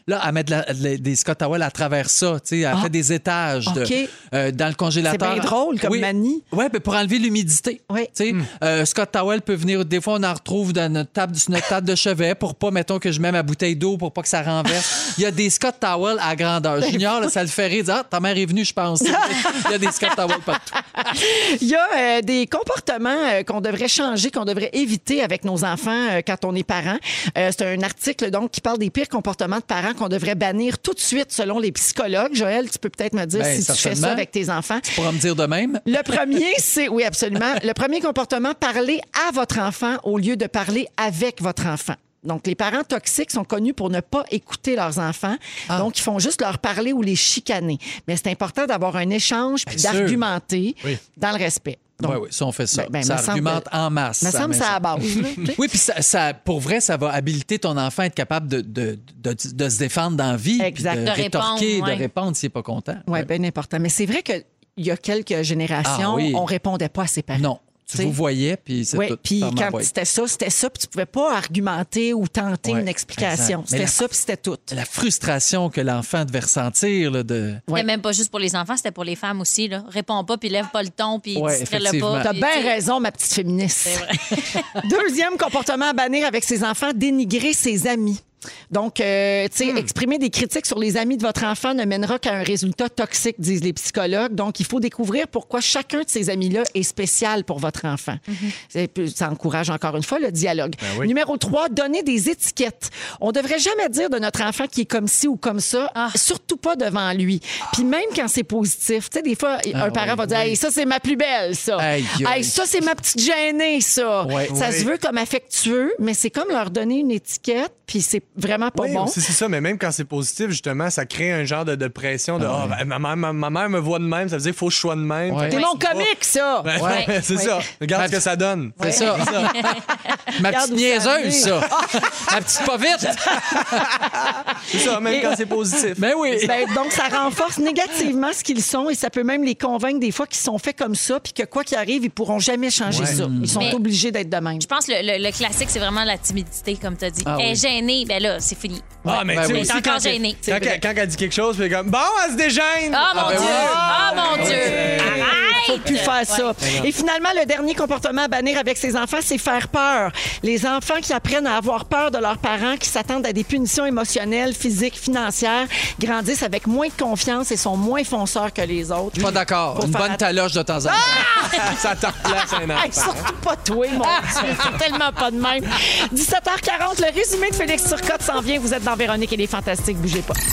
Là, elle met des Scott Towel à travers ça. Elle fait des étages dans le congélateur. C'est bien drôle comme manie. Oui, pour enlever l'humidité. Oui. Scott Towel peut venir, des fois, on en retrouve dans sur notre table de chevet pour pas, mettons, que je mets ma bouteille d'eau pour pas que ça renverse. Il y a des Scott Towel à grandeur. Junior, là, ça le fait rire. Ta mère est venue, je pense. Il y a des Scott Towel partout. Il y a des comportements qu'on devrait changer, qu'on devrait éviter avec nos enfants quand on est parent. C'est un article donc qui parle des pires comportements de parents qu'on devrait bannir tout de suite selon les psychologues. Joël, tu peux peut-être me dire si tu fais ça avec tes enfants. Tu pourras me dire de même. Le premier, c'est... Oui, absolument. Le premier comportement, parler à votre enfant au lieu de parler avec votre enfant. Donc, les parents toxiques sont connus pour ne pas écouter leurs enfants. Donc, ils font juste leur parler ou les chicaner. Mais c'est important d'avoir un échange puis d'argumenter dans le respect. Oui, ça, on fait ça. Ça argumente en masse. Me semble ça à la base. Oui, puis ça, pour vrai, ça va habiliter ton enfant à être capable de se défendre dans la vie. Exact. De rétorquer, de répondre s'il n'est pas content. Oui, bien important. Mais c'est vrai qu'il y a quelques générations, on ne répondait pas à ses parents. Non. Tu vous voyais, puis c'est tout. Puis quand c'était ça, puis tu pouvais pas argumenter ou tenter une explication. C'était ça, puis c'était tout. La frustration que l'enfant devait ressentir. C'était même pas juste pour les enfants, c'était pour les femmes aussi. Là. Réponds pas, puis lève pas le ton, puis distrais-le pas. T'as bien raison, ma petite féministe. C'est vrai. Deuxième comportement à bannir avec ses enfants, dénigrer ses amis. Donc, exprimer des critiques sur les amis de votre enfant ne mènera qu'à un résultat toxique, disent les psychologues. Donc, il faut découvrir pourquoi chacun de ces amis-là est spécial pour votre enfant. Ça encourage encore une fois le dialogue. Numéro 3, donner des étiquettes. On ne devrait jamais dire de notre enfant qui est comme ci ou comme ça, surtout pas devant lui. Puis même quand c'est positif, tu sais, des fois, un parent va dire hey, ça, c'est ma plus belle, ça. Hey, ça, c'est ma petite gênée, ça. Ça se veut comme affectueux, mais c'est comme leur donner une étiquette, puis c'est vraiment pas bon. C'est ça, mais même quand c'est positif, justement, ça crée un genre de pression de ma mère me voit de même, ça veut dire qu'il faut que je sois de même. T'es mon comique, ça! C'est ça. Regarde ce que ça donne. C'est ça. Ma petite niaiseuse, ça. Ma petite pas vite. C'est ça, même quand c'est positif. Ben oui. Donc, ça renforce négativement ce qu'ils sont et ça peut même les convaincre des fois qu'ils sont faits comme ça puis que quoi qu'il arrive, ils pourront jamais changer ça. Ils sont obligés d'être de même. Je pense que le classique, c'est vraiment la timidité, comme tu as dit. Elle est gênée, ben là, c'est fini. Mais tu sais, encore gênée. Quand elle dit quelque chose, puis elle est comme, bon, elle se dégêne. Mon Dieu! Arrête! Faut plus faire ça. Et finalement, le dernier comportement à bannir avec ses enfants, c'est faire peur. Les enfants qui apprennent à avoir peur de leurs parents, qui s'attendent à des punitions émotionnelles, physiques, financières, grandissent avec moins de confiance et sont moins fonceurs que les autres. Je suis pas d'accord. Une bonne taloche de temps en temps. Ça te replace un enfant. Surtout pas toi, mon Dieu. C'est tellement pas de même. 17h40, le résumé de Félix Turcotte s'en vient. Vous êtes dans Véronique et les Fantastiques. Bougez pas.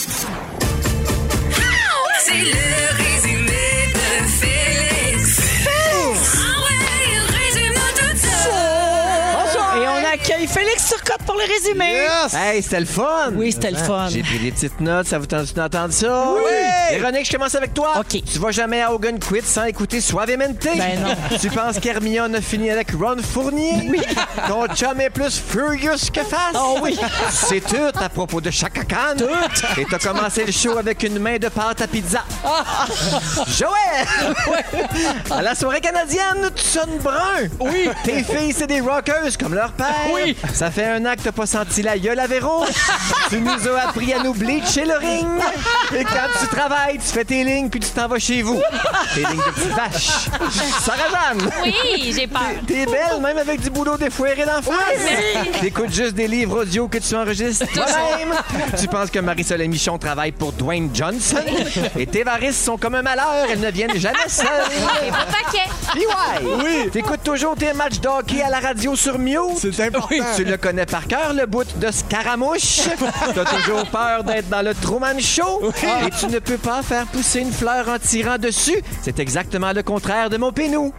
C'est le résumé de Félix. Résume-nous tout ça. Et on accueille Félix Turcotte pour le résumé. Yes! Hey, c'était le fun! Oui, c'était le fun. J'ai pris des petites notes, ça vous tente d'entendre ça? Oui! Véronique, je commence avec toi. OK. Tu vas jamais à Hogan Quit sans écouter Suavemente? Ben non. Tu penses qu'Hermione a fini avec Ron Fournier? Oui. Ton chum est plus furious que face? Oh oui. C'est tout à propos de Chaka Khan. Tout. Et t'as commencé le show avec une main de pâte à pizza. Joël! À la soirée canadienne, tu sonnes brun. Oui. Tes filles, c'est des rockers comme leur père. Oui. Ça fait un an que t'as pas senti la gueule à Véro. Tu nous as appris à nous bleacher le ring. Et quand tu travailles, tu fais tes lignes puis tu t'en vas chez vous. Tes lignes de petite vache. Sarah-Jeanne. Oui, j'ai peur. T'es belle, même avec du boulot défoiré d'en face. T'écoutes juste des livres audio que tu enregistres toi-même. Tu penses que Marie-Soleil Michon travaille pour Dwayne Johnson. Et tes varices sont comme un malheur, elles ne viennent jamais seules. Et pas paquet. Puis oui. T'écoutes toujours tes matchs d'hockey à la radio sur Mute. C'est important. Tu le connais par cœur, le bout de Scaramouche. T'as toujours peur d'être dans le Truman Show. Et tu ne peux pas faire pousser une fleur en tirant dessus. C'est exactement le contraire de mon pénou.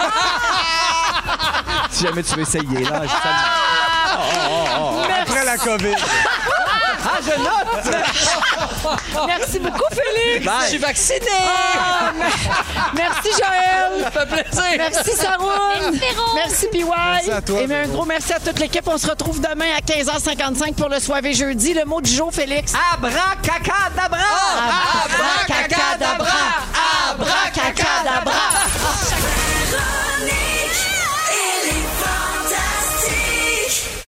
Si jamais tu veux essayer, là, Après la COVID. je note! Merci beaucoup, Félix. Bye. Je suis vacciné! Merci, Joël. Ça fait plaisir! Merci, Saroune. Merci, Véro. Merci, PY. Merci à toi, Et bien, un Véro. gros merci à toute l'équipe. On se retrouve demain à 15h55 pour le Soirée jeudi. Le mot du jour, Félix. Abracacadabra! Abracadabra. Abracadabra.